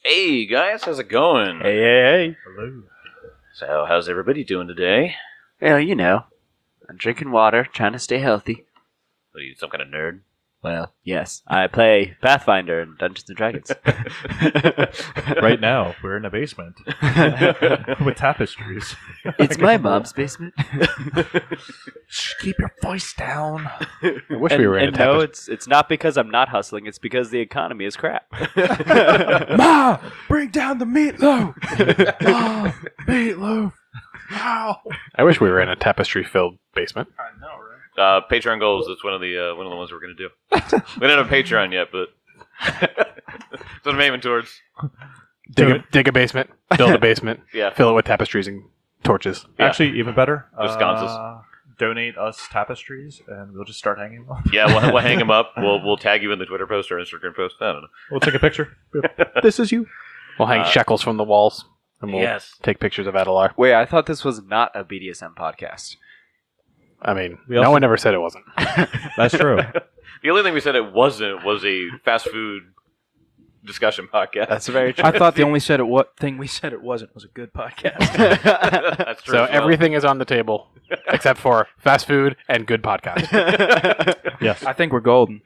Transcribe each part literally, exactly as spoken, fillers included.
Hey guys, how's it going? Hey, hey, hey. Hello. So, how's everybody doing today? Well, you know, I'm drinking water, trying to stay healthy. What are you, some kind of nerd? Well, yes, I play Pathfinder and Dungeons and Dragons. Right now, we're in a basement with tapestries. It's my mom's basement. Shh, keep your voice down. I wish and we were in and a no, tapestry. it's it's not because I'm not hustling. It's because the economy is crap. Ma, bring down the meatloaf. Ma, meatloaf. Ow. I wish we were in a tapestry-filled basement. I know, right? Uh, Patreon goals. That's one of the uh, one of the ones we're gonna do. We don't have a Patreon yet, but that's what I'm aiming towards. Dig a, dig a basement, build a basement, Yeah. fill it with tapestries and torches. Yeah. Actually, even better. Wisconsin's. Uh, donate us tapestries, and we'll just start hanging them up. Yeah, we'll, we'll hang them up. We'll we'll tag you in the Twitter post or Instagram post. I don't know. We'll take a picture. This is you. We'll hang Uh, shekels from the walls, and we'll Yes. take pictures of Adelar. Wait, I thought this was not a B D S M podcast. I mean, We no also- one ever said it wasn't. That's true. The only thing we said it wasn't was a fast food discussion podcast. That's very true. I thought the only said it what thing we said it wasn't was a good podcast. That's true. So as well. everything is on the table except for fast food and good podcast. Yes. I think we're golden.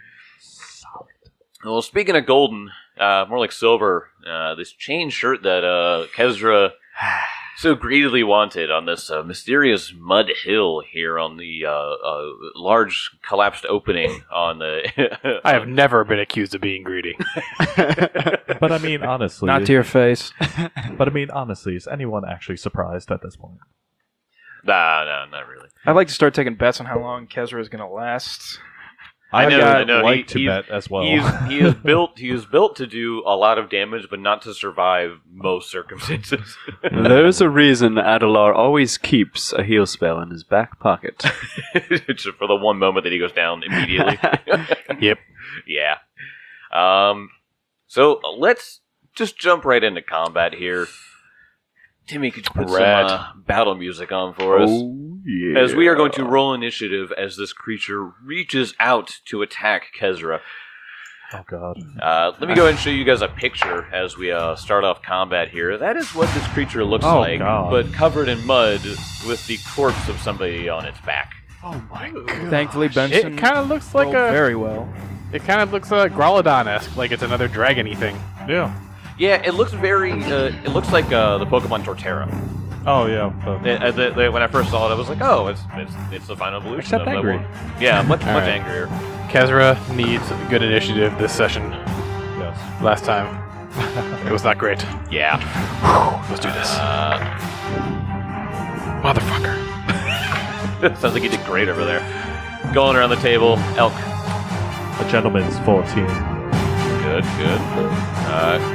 Well, speaking of golden, uh, more like silver, uh, this chain shirt that uh, Kezra so greedily wanted on this uh, mysterious mud hill here on the uh, uh, large collapsed opening on the. I have never been accused of being greedy. But I mean, honestly. Not to your face. But I mean, honestly, is anyone actually surprised at this point? Nah, no, not really. I'd like to start taking bets on how long Kezra is going to last. I I've know, got I know. like He- to he's- bet as well. He is, he is built. He is built to do a lot of damage, but not to survive most circumstances. There's a reason Adelar always keeps a heal spell in his back pocket. Just for the one moment that he goes down immediately. Yep. Yeah. Um. So uh, let's just jump right into combat here. Timmy, could you put Rad. some uh, battle music on for us? yeah. As we are going to roll initiative as this creature reaches out to attack Kezra. Oh, God. Uh, let me go ahead and show you guys a picture as we uh, start off combat here. That is what this creature looks Oh, like, God. but covered in mud with the corpse of somebody on its back. Oh my god. Thankfully, Benson It kind of looks like rolled a. very well. It kind of looks like Growlodon-esque, like it's another dragon-y thing. Yeah. Yeah, it looks very. Uh, it looks like uh, the Pokemon Torterra. Oh, yeah. But It- uh, the- the- when I first saw it, I was like, "Oh, it's it's, it's the final evolution." Except of that angry. one. Yeah, much All much right. angrier. Kezra needs good initiative this session. yes. Last time, it was not great. Yeah. Let's do this. Uh, Motherfucker. sounds like you did great over there. Going around the table, Elk. A gentleman's fourteen. Good, good. Uh,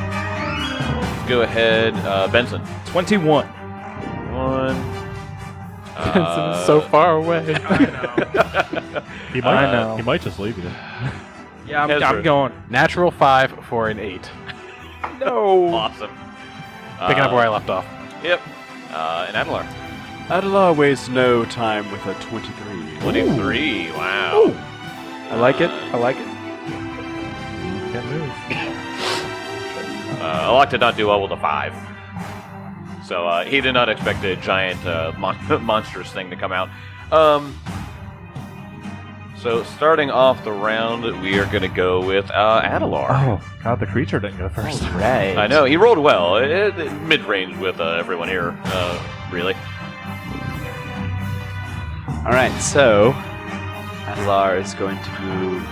go ahead, uh, Benson. twenty-one. One. Benson's so far away. He might, I know. He might just leave you. Yeah, I'm, Kezra. I'm going. Natural five for an eight. No. Awesome. Picking uh, up where I left off. Yep. Uh, and Adelar. Adelar wastes no time with a twenty-three. twenty-three. Wow. I like it. I like it. Can't move. Uh, Alok did not do well with a five. So uh, he did not expect a giant uh, mon- monstrous thing to come out. Um, so starting off the round, we are going to go with uh, Adelar. Oh, God, the creature didn't go first. Right. I know, he rolled well. It, it- mid-range with uh, everyone here, uh, really. All right, so Adelar is going to move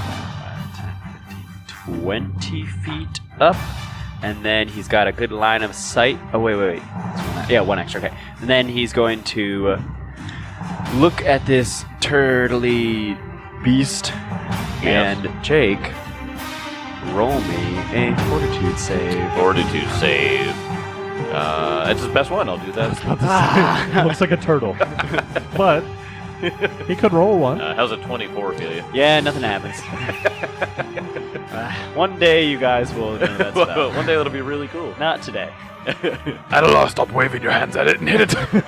twenty feet up, and then he's got a good line of sight. Oh, wait, wait, wait. That's one, yeah, one extra, okay. And then he's going to uh, look at this turtly beast, and Jake, roll me a fortitude save. Fortitude save. Uh, that's his best one. I'll do that. It looks like a turtle. But he could roll one. Uh, how's a twenty-four feel you? Yeah, nothing happens. uh, one day you guys will know that spell. One day it'll be really cool. Not today. Adelar, stop waving your hands at it and hit it.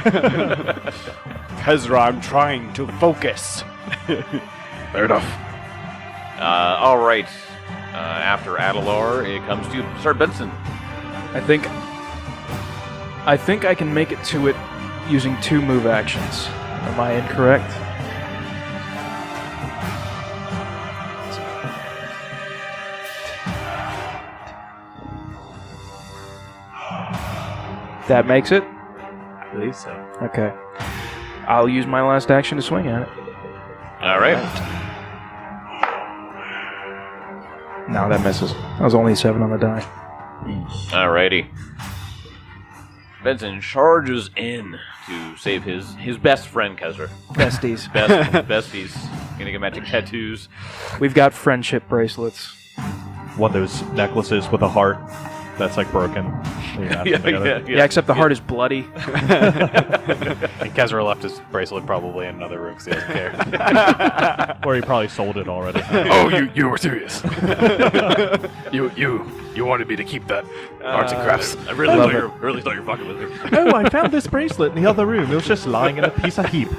Kezra, I'm trying to focus. Fair enough. Uh, all right. after Adelar, it comes to Sir Benson. I think. I think I can make it to it using two move actions. Am I incorrect? That makes it? I believe so. Okay. I'll use my last action to swing at it. All right. No, that misses. That was only seven on the die. Alrighty. Benson charges in to save his, his best friend, Kezra. Besties. Best, besties. Gonna get matching tattoos. We've got friendship bracelets. One of those necklaces with a heart that's like broken. Yeah, Yeah, yeah, Yeah, except the heart is bloody. And Kezra left his bracelet probably in another room because he doesn't care. Or he probably sold it already. Oh, you you were serious. you you you wanted me to keep that arts and crafts. I really Love thought, it. you were, really thought you were fucking with me. Oh, I found this bracelet in the other room. It was just lying in a piece of heap.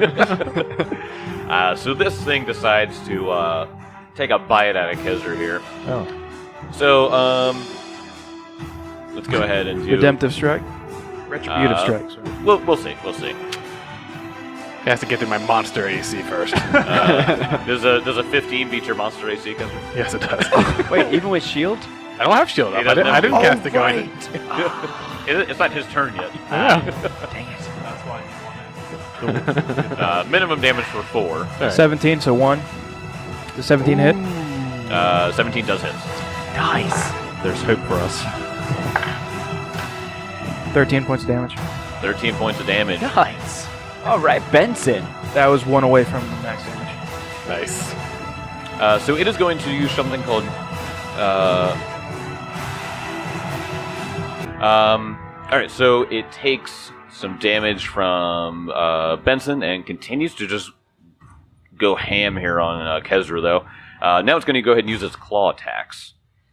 Uh, so this thing decides to uh, take a bite out of Kezra here. Oh. So, um, let's go ahead and do. Redemptive strike. Retributive Uh, strike. Sorry. We'll, we'll see. We'll see. He has to get through my monster A C first. Uh, does a does a fifteen beat your monster A C, Kezra? Yes, it does. Wait, even with shield? I don't have shield He up. I doesn't didn't, I have didn't shield. cast it going. in. It, it's not his turn yet. Dang it. Uh, minimum damage for four. seventeen, so one. Does seventeen hit? Uh, seventeen does hit. Nice. There's hope for us. thirteen points of damage. thirteen points of damage. Nice. All right, Benson. That was one away from max damage. Nice. Uh, so it is going to use something called. Uh, um. All right. So it takes some damage from uh, Benson and continues to just go ham here on uh, Kezra, though. Uh, now it's going to go ahead and use its claw attacks.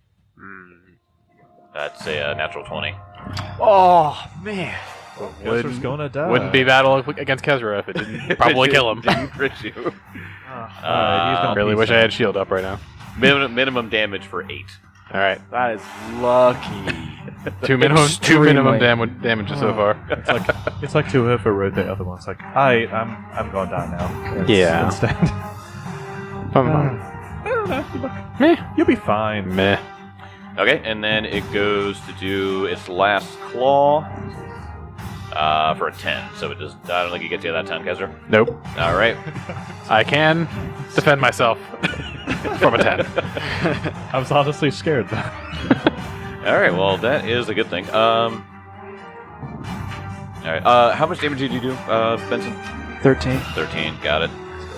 That's a uh, natural twenty. Oh, man. Kezra's gonna die. Wouldn't be battle against Kezra if it didn't probably kill him. Didn't crit you. Alright, Uh, he's Really peace wish I out. had shield up right now. minimum, minimum damage for eight. All right, That is lucky. two minimum, two minimum Extremely. damage damages so far. It's like it's like to overrode the other one. It's like I I'm I'm gonna die now. It's- Yeah. Instead. Um, I don't know. You look, Meh. you'll be fine. Meh. Okay, and then it goes to do its last claw uh, for a ten. So it does. I don't think it gets you that time, Kezra. Nope. All right. I can defend myself from a ten. I was honestly scared though. All right. Well, that is a good thing. Um. All right. Uh, how much damage did you do, uh, Benson? thirteen. Thirteen. Got it.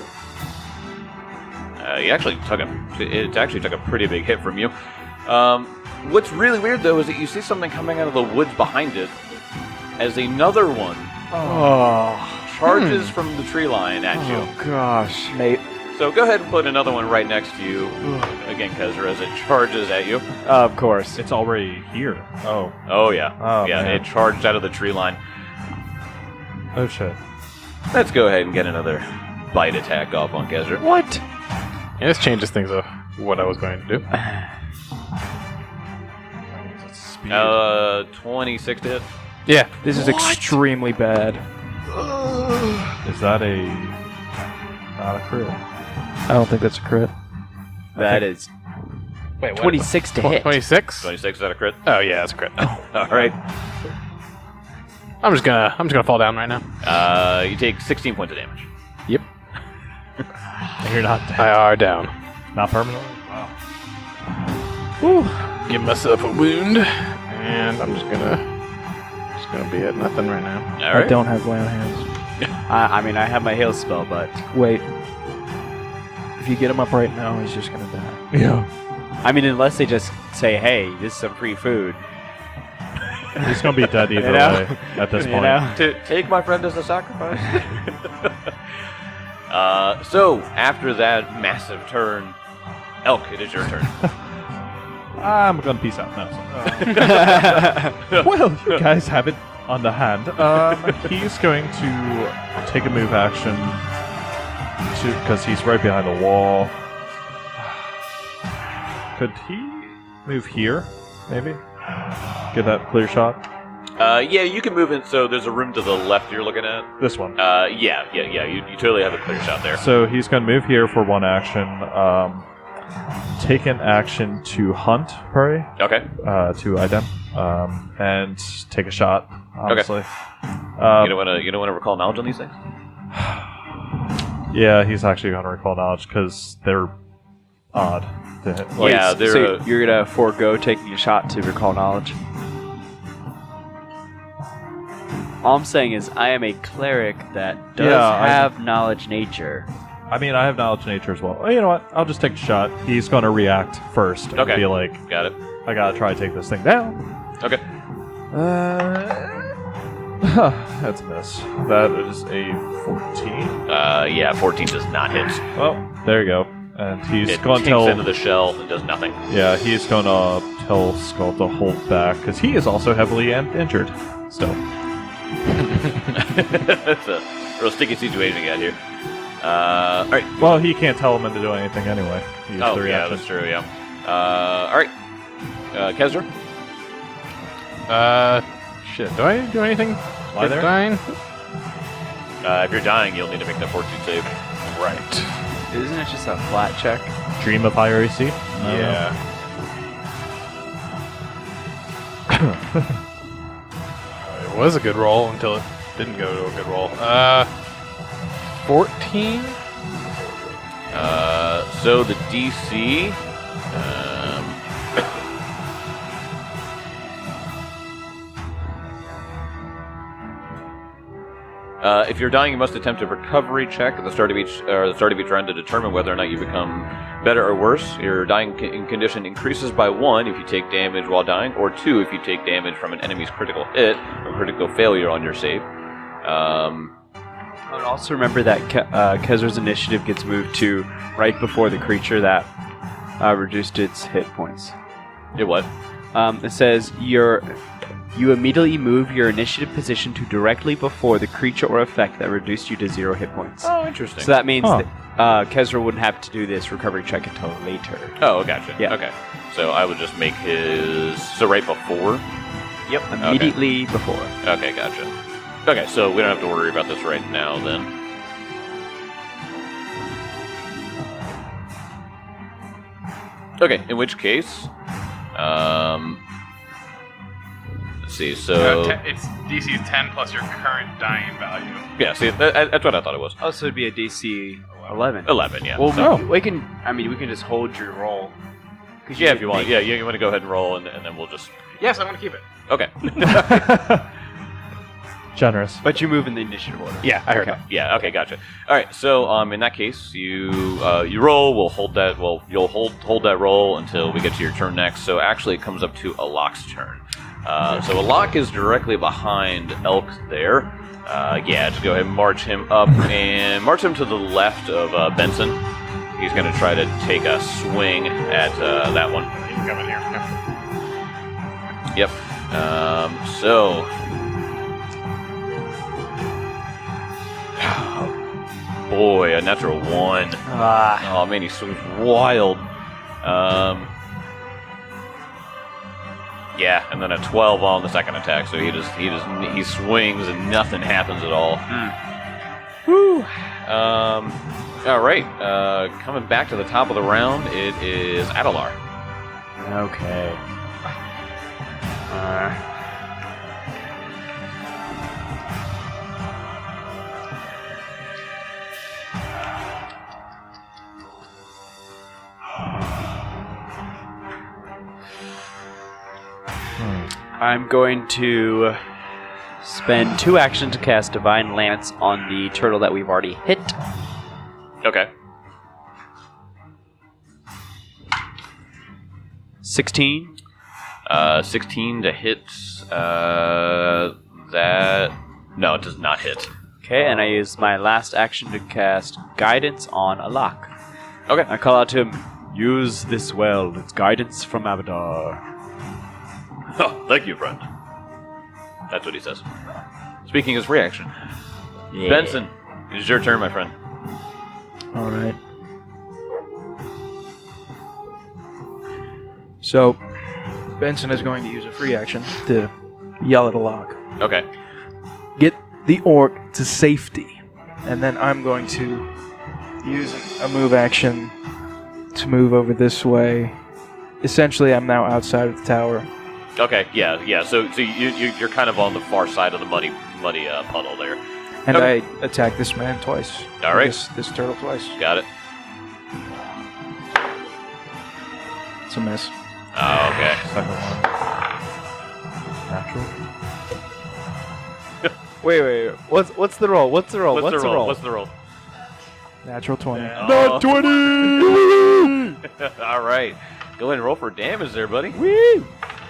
Uh, you actually took a. It actually took a pretty big hit from you. Um, what's really weird though is that you see something coming out of the woods behind it, as another one Oh. charges from the tree line at you. Oh, gosh. Mate. So go ahead and put another one right next to you. Again, Kezra, as it charges at you. Of course. It's already here. Oh. Oh, yeah. Oh, yeah, man. it charged out of the tree line. Oh shit. Let's go ahead and get another bite attack off on Kezra. What? Yeah, this changes things of what I was going to do. Speed. Uh, twenty-six to hit. Yeah. This is extremely bad. Is that a not a crit? I don't think that's a crit. That is Wait, what? twenty-six to hit. twenty-six? twenty-six, is that a crit? Oh yeah, that's a crit. All right. I'm just gonna I'm just gonna fall down right now. Uh, you take sixteen points of damage. Yep. And you're not dead. I are down. Not permanently. Wow. Give myself a wound, and I'm just gonna just gonna be at nothing right now. All I right. don't have lay on hands. I, I mean, I have my heal spell, but Wait. If you get him up right now, he's just gonna die. Yeah. I mean, unless they just say, "Hey, this is some free food." He's gonna be dead either You know? way at this You point. know? To take my friend as a sacrifice. uh, so after that massive turn, Elk, it is your turn. I'm gonna peace out now. so. Well, you guys have it on the hand. Um, he's going to take a move action to because he's right behind the wall. could he move here? Maybe get that clear shot. Uh, yeah, you can move in. So there's a room to the left you're looking at. This one. Uh, yeah, yeah, yeah. You, you totally have a clear shot there. So he's going to move here for one action. Um, take an action to hunt prey. Okay. Uh, to idem. Um, and take a shot. Obviously. You Um, don't want to. You don't want to recall knowledge on these things. yeah, he's actually going to recall knowledge because they're odd. To hit. Like, Yeah, they're. So uh, you're gonna forego taking a shot to recall knowledge. All I'm saying is I am a cleric that does Yeah, I- have knowledge nature. I mean, I have knowledge nature as well. Oh, you know what? I'll just take a shot. He's going to react first and Okay. be like, Got it. I got to try to take this thing down. Okay. Uh, that's a miss. That is a fourteen. Uh, yeah, fourteen does not hit. Well, there you go. And he's It going to takes tell. into the shell and does nothing. Yeah, he's going to tell Skull to hold back because he is also heavily in- injured. Still. It's a real sticky situation we got here. Uh, all right. Well, he can't tell him to do anything anyway. He used Oh, the yeah, reaction. that's true. Yeah. Uh, all right. Uh, Kezra. Uh, shit. Do I do anything? Lie with there? dying? Uh, if you're dying, you'll need to make that fortitude save. Right. Isn't it just a flat check? Dream of higher A C? Yeah. It was a good roll until it didn't go to a good roll. Uh, fourteen. Uh, so the D C. Um, uh, if you're dying, you must attempt a recovery check at the start of each, or the start of each round to determine whether or not you become better or worse. Your dying co- condition increases by one if you take damage while dying, or two if you take damage from an enemy's critical hit or critical failure on your save. Um, I would also remember that Ke- uh, Kezra's initiative gets moved to right before the creature that uh, reduced its hit points. it what? Um, it says your you immediately move your initiative position to directly before the creature or effect that reduced you to zero hit points. Oh, interesting. So that means Huh. that uh, Kezra wouldn't have to do this recovery check until later. Oh, gotcha. Yeah. Okay. So I would just make his so right before. Yep, immediately before. Okay, gotcha. Okay, so we don't have to worry about this right now then. Okay, in which case, um, let's see. So Uh, te- it's D C is ten plus your current dying value. yeah, see, that, that's what I thought it was. Oh, so it'd be a D C eleven. Eleven, yeah. Well, So- we, we can. I mean, we can just hold your roll. 'Cause yeah, can if you want. make- Yeah, you, you want to go ahead and roll, and, and then we'll just. Yes, I'm gonna keep it. Okay. Generous. But you move in the initiative order. Yeah, I heard Okay. Yeah. Okay. Gotcha. All right. So, um, in that case, you uh, you roll. We'll hold that. Well, you'll hold hold that roll until we get to your turn next. So, actually, it comes up to Alok's turn. Uh, so, Alok is directly behind Elk there. Uh, yeah. Just go ahead and march him up and march him to the left of uh, Benson. He's going to try to take a swing at uh, that one. You can come in here. Yep. Um, so. Boy, a natural one. Ah, Oh man, he swings wild. Um, yeah, and then a twelve on the second attack. So he just he just he swings and nothing happens at all. Woo. Um, all right. Uh, coming back to the top of the round, it is Adelar. okay. Uh, I'm going to spend two actions to cast Divine Lance on the turtle that we've already hit. Okay. sixteen. Uh, sixteen to hit. Uh, that no, it does not hit. Okay, and I use my last action to cast Guidance on Alok. Okay. I call out to him, use this well. It's guidance from Abadar. Oh, thank you, friend. That's what he says. Speaking his reaction. Yeah. Benson, it is your turn, my friend. All right. So, Benson is going to use a free action to yell at Alok. Okay. Get the orc to safety. And then I'm going to use a move action to move over this way. Essentially, I'm now outside of the tower. Okay. Yeah. Yeah. So, so you, you you're kind of on the far side of the muddy muddy uh, puddle there. And Okay. I attack this man twice. All right. This, this turtle twice. Got it. It's a miss. Oh, okay. Second one. Natural. Wait, wait, wait. What's what's the roll? What's the roll? What's, the roll? What's the roll? Natural twenty. Oh. twenty! All right. Go ahead and roll for damage there, buddy. Woo!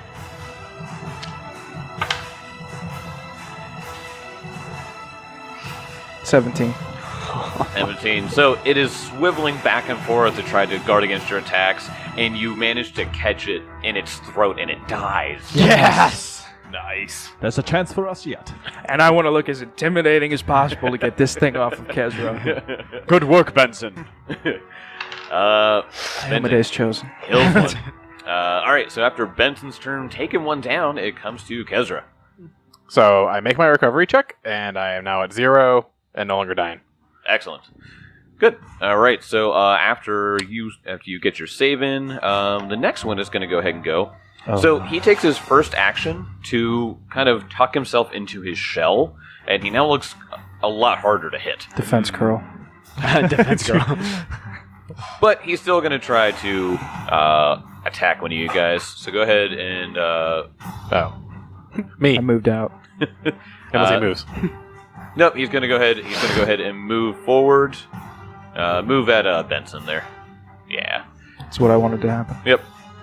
seventeen. seventeen. So it is swiveling back and forth to try to guard against your attacks, and you manage to catch it in its throat, and it dies. Yes. Nice. There's a chance for us yet. And I want to look as intimidating as possible to get this thing off of Kezra. Good work, Benson. uh, Amadeus chosen. kills one. Uh, all right. So after Benson's turn taking one down, it comes to Kezra. So I make my recovery check, and I am now at zero and no longer dying. Excellent. Good. All right. So uh, after you after you get your save in, um, the next one is going to go ahead and go. Oh. So he takes his first action to kind of tuck himself into his shell, and he now looks a lot harder to hit. Defense curl. Defense girl. But he's still going to try to uh, attack one of you guys. So go ahead and uh, Oh. Me. I moved out. Unless uh, he moves. nope. He's going to go ahead. He's going to go ahead and move forward. Uh, move at uh, Benson there. Yeah. That's what I wanted to happen. Yep.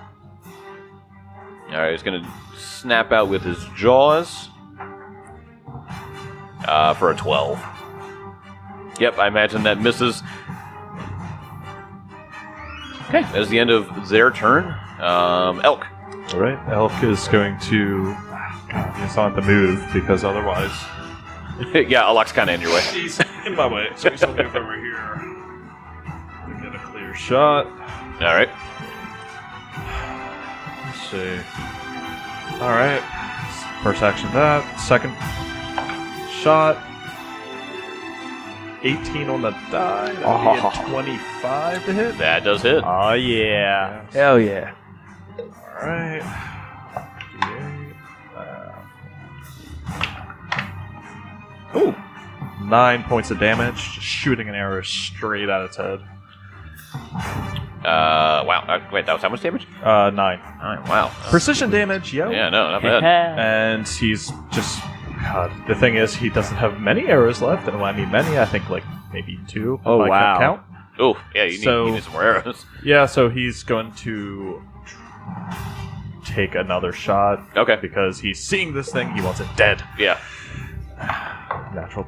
All right, he's going to snap out with his jaws uh, for a twelve. Yep, I imagine that misses. Okay, that's the end of their turn. Um, Elk. All right. Elk is going to. God, he's not the move because otherwise Yeah, Alok's kind of in your way. he's in my way. So he's move over here to get a clear shot. All right. Let's see. All right. First action that. Second shot. eighteen on the die. That'll be a twenty-five to hit. That does hit. Oh yeah. Hell yeah. All right. Ooh. Nine points of damage. Just shooting an arrow straight at its head. Uh, wow. Uh, wait, that was how much damage? Uh, nine. Oh, wow. Precision damage, yo. Yeah, no, not bad. And he's just. God, the thing is, he doesn't have many arrows left. And when I mean many, I think like maybe two. if Oh, I wow. Count. Oh, yeah, you need, So- you need some more arrows. Yeah, so he's going to take another shot Okay. because he's seeing this thing. He wants it dead. Yeah. Natural.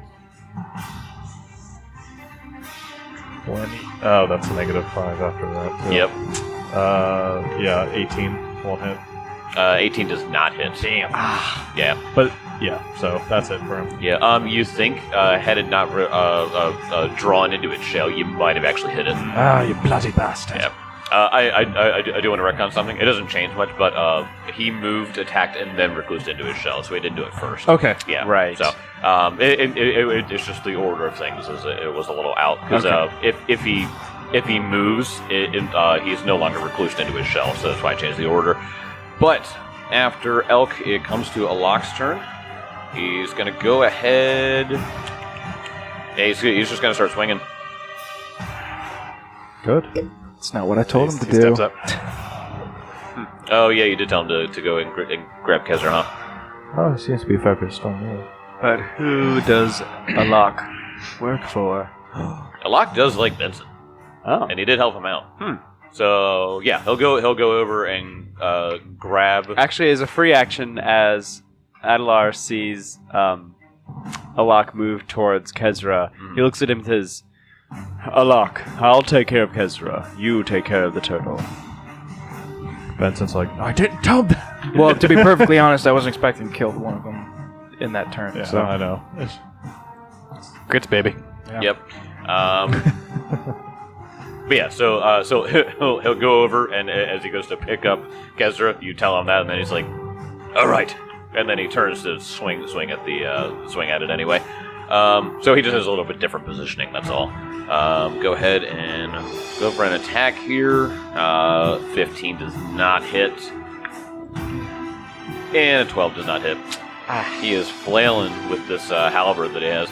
twenty. Oh, that's a negative five after that. too. Yep. Uh, yeah, eighteen won't hit. Uh, eighteen does not hit. Damn. Yeah. But yeah, so that's it for him. Yeah. Um, you think uh, had it not re- uh, uh, uh, drawn into its shell, you might have actually hit it. Ah, you bloody bastard. Yeah. Uh, I, I, I, I do I do want to retcon something. It doesn't change much, but uh, he moved, attacked, and then reclused into his shell, so he didn't do it first. Okay. Yeah. Right. So um, it, it, it, it, it's just the order of things. Is it, it was a little out because Okay. uh, if if he if he moves, it, it, uh, he's no longer reclused into his shell, so that's why I changed the order. But after Elk, it comes to Alok's turn. He's gonna go ahead. Yeah, he's, he's just gonna start swinging. Good. It's not what I told him to He do. steps up. Oh yeah, you did tell him to, to go and, gr- and grab Kezra, huh? Oh, he seems to be focused on me. But who does Alok work for? Alok does like Benson, Oh. and he did help him out. Hmm. So yeah, he'll go he'll go over and uh, grab. Actually, as a free action, as Adalar sees um, Alok move towards Kezra, he looks at him and says, Alok, I'll take care of Kezra. You take care of the turtle. Benson's like, I didn't tell him that. Well, to be perfectly honest, I wasn't expecting to kill one of them in that turn. Yeah, so I know. Grits, baby. Yep. Um, but yeah, so uh, so he'll he'll go over, and uh, as he goes to pick up Kezra, you tell him that, and then he's like, "All right," and then he turns to swing swing at the uh, swing at it anyway. Um, so he just has a little bit different positioning. That's all. Um, go ahead and go for an attack here. Uh, fifteen does not hit, and a twelve does not hit. Ah, he is flailing with this uh, halberd that he has.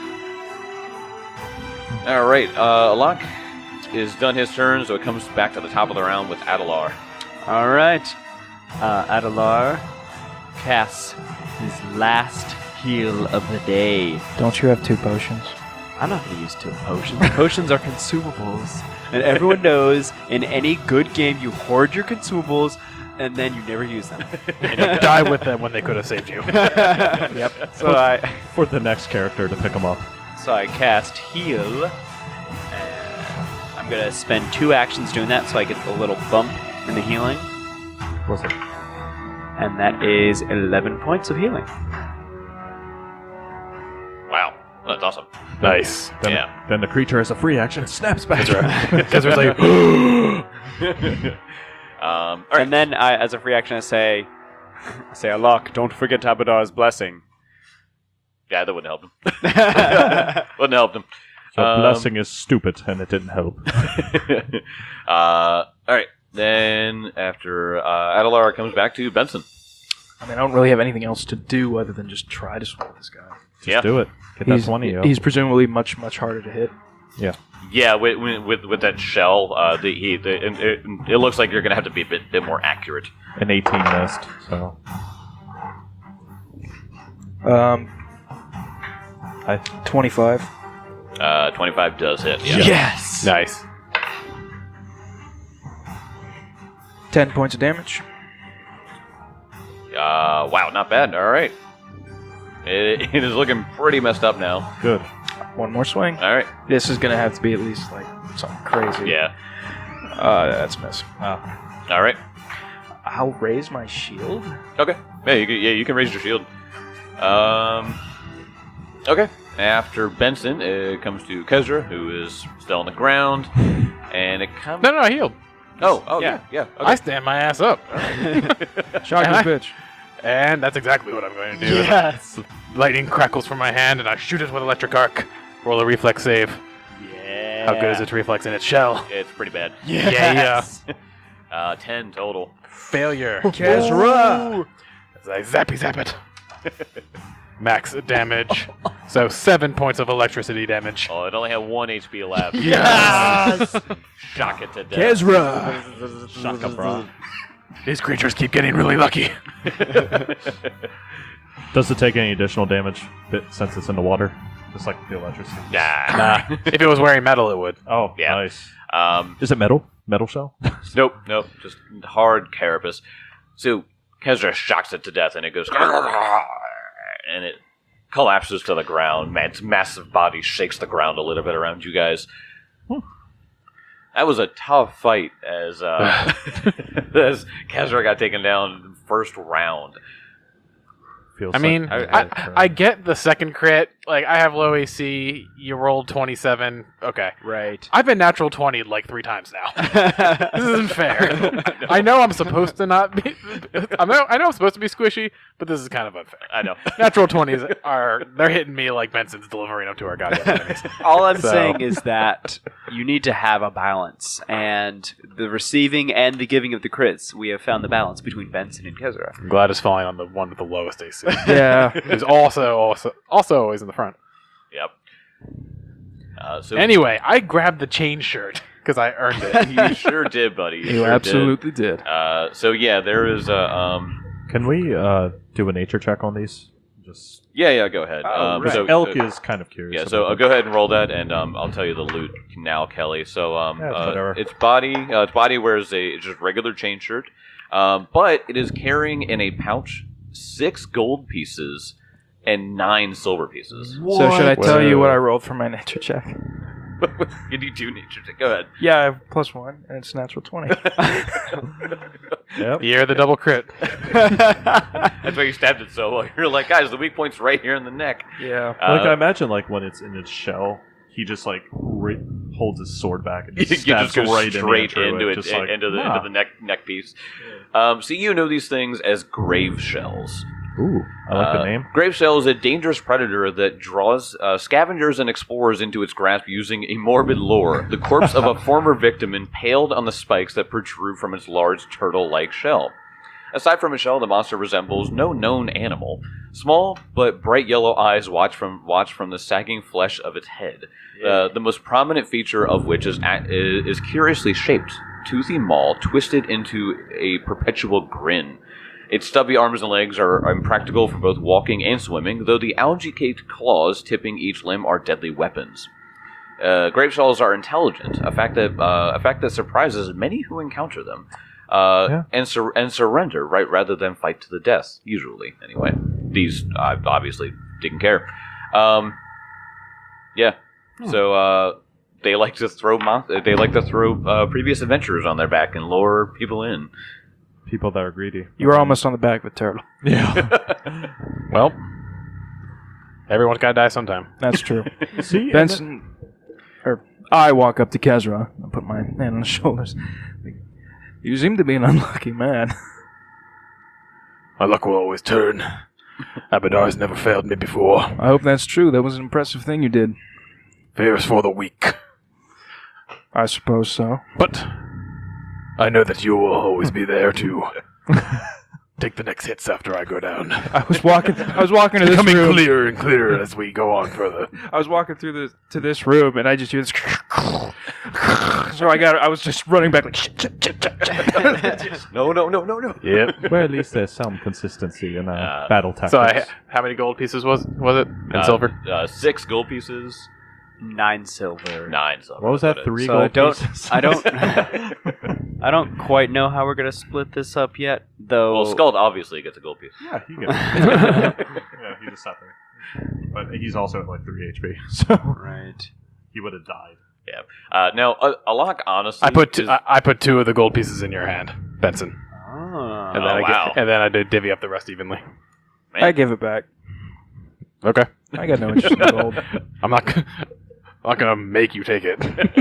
All right, uh, Alok is done his turn, so it comes back to the top of the round with Adelar. All right. Uh, Adelar casts his last heal of the day. Don't you have two potions? I'm not going to use two potions. Potions are consumables. And everyone knows in any good game you hoard your consumables and then you never use them. And you die with them when they could have saved you. Yep. So I For the next character to pick him up. so I cast heal. And I'm going to spend two actions doing that so I get a little bump in the healing. What's it? And that is eleven points of healing. Wow, that's awesome. Nice. Then, Yeah. then the creature has a free action, snaps back. Because there's like, Um, all right. And then I, as a free action, I say, I say, Alok, don't forget Abadar's blessing. Yeah, that wouldn't help him. Wouldn't help him. So Um, blessing is stupid, and it didn't help. uh, all right. Then after uh, Adelar comes back to Benson. I mean, I don't really have anything else to do other than just try to swing this guy. Just Yeah. do it. Get that He's, twenty, yo. he's presumably much, much harder to hit. Yeah. Yeah, with with, with that shell, uh, the, he the, it, it, it looks like you're gonna have to be a bit, bit more accurate. An eighteen missed, so. Um, I, twenty-five. Uh, twenty-five does hit. Yeah. Yes! nice. ten points of damage. Uh, wow, not bad. All right. It, it is looking pretty messed up now. good. One more swing. All right. This is gonna have to be at least like something crazy. Yeah. Uh, that's a miss. All right. I'll raise my shield. Okay. Yeah, you can, yeah, you can raise your shield. Um. Okay. After Benson, it comes to Kezra, who is still on the ground, and it comes. No, no, I healed. Oh, oh, Yeah. yeah, yeah. I Okay. stand my ass up. Shotgun And I- bitch. And that's exactly what I'm going to do. Yes! Lightning crackles from my hand, and I shoot it with electric arc. Roll a reflex save. Yeah. How good is its reflex in its shell? It's pretty bad. Yes. Uh, ten total. Failure. Kezra! As I zappy zap it. Max damage. So seven points of electricity damage. Oh, it only had one H P left. Yes! Shock it to death. Kezra! Shaka bra. These creatures keep getting really lucky. Does it take any additional damage bit since it's in the water? Just like the electricity. Nah. Nah. If it was wearing metal, it would. Oh, Yeah. nice. Um, Is it metal? Metal shell? nope, nope. Just hard carapace. So Kezra shocks it to death, and it goes, and it collapses to the ground. Man, its massive body shakes the ground a little bit around you guys. That was a tough fight, as uh, as Kezra got taken down in the first round. Feels I mean, like- I, I, I get the second crit. Like, I have low A C. You rolled twenty-seven. Okay. Right. I've been natural twenty like three times now. This isn't fair. I know I'm supposed to not be. I know, I know I'm supposed to be squishy, but this is kind of unfair. I know. Natural twenties are, they're hitting me like Benson's delivering them to our goddamn enemies. All I'm So- saying is that you need to have a balance, and the receiving and the giving of the crits, we have found the balance between Benson and Kezra. I'm glad it's falling on the one with the lowest A C. Yeah. Who's also, also, also always in the front. Yep. Uh, so Anyway, I grabbed the chain shirt because I earned it. you sure did, buddy. You, You sure absolutely did. Did. Uh, so yeah, there is a um. Can we uh, do a nature check on these? Just Yeah, yeah. Go ahead. Oh, um, right. so, elk uh, is kind of curious. Yeah, so about uh, go ahead and roll that, and um, I'll tell you the loot now, Kelly. So um, Yeah, it's uh, whatever. its body, uh, its body wears a just regular chain shirt, um, but it is carrying in a pouch six gold pieces and nine silver pieces. So should I tell you Whoa. what I rolled for my nature check? Can you do nature check? Go ahead. Yeah, I have plus one, and it's natural twenty. Yep. Year of the double crit. That's why you stabbed it so well. You're like, guys, the weak point's right here in the neck. yeah. Uh, Like I imagine, like when it's in its shell, he just like ri- holds his sword back and You just just stabs go right straight in the into it, just in- like, into the "Ah." into the neck neck piece. Um, so you know these things as grave shells. Ooh, I like Uh, the name. Grave shell is a dangerous predator that draws uh, scavengers and explorers into its grasp using a morbid lure: the corpse of a former victim impaled on the spikes that protrude from its large turtle-like shell. Aside from a shell, the monster resembles no known animal. Small but bright yellow eyes watch from watch from the sagging flesh of its head. Uh, the most prominent feature of which is a- is curiously shaped, toothy maw twisted into a perpetual grin. Its stubby arms and legs are impractical for both walking and swimming, though the algae-caked claws tipping each limb are deadly weapons. Uh, grave shells are intelligent, a fact that uh, a fact that surprises many who encounter them, uh, Yeah. and sur- and surrender right rather than fight to the death. Usually, anyway. These uh, obviously didn't care. Um, yeah, so uh, they like to throw mon- they like to throw uh, previous adventurers on their back and lure people in. People that are greedy. You were almost on the back of a turtle. Yeah. Well, everyone's got to die sometime. That's true. See, and then- Benson, or I walk up to Kezra and put my hand on his shoulders. You seem to be an unlucky man. My luck will always turn. Abadar's never failed me before. I hope that's true. That was an impressive thing you did. Fear is for the weak. I suppose so. But I know that you will always be there to take the next hits after I go down. I was walking. I was walking to this Becoming room. clearer and clearer as we go on further. I was walking through the to this room, and I just hear this. So I got. I was just running back like. Shit, shit, shit, shit, shit. No, no, no, no, no. Yep. well, at least there's some consistency in uh, Uh, battle tactics. So I, how many gold pieces was was it in Uh, silver? Uh, six gold pieces, Nine silver. nine silver. what was that? But Three So I gold don't. pieces? I don't. I don't quite know how we're gonna split this up yet, though. Well, Skuld obviously gets a gold piece. Yeah, he gets it. Yeah, he just sat there. But he's also at like three H P, so Right. he would have died. Uh, now, uh, Alok honestly, I put is- I, I put two of the gold pieces in your hand, Benson, Ah. and then Oh, I wow. get, and then I did divvy up the rest evenly. man, I give it back. Okay. I got no interest in gold. I'm not. g- I'm not gonna make you take it.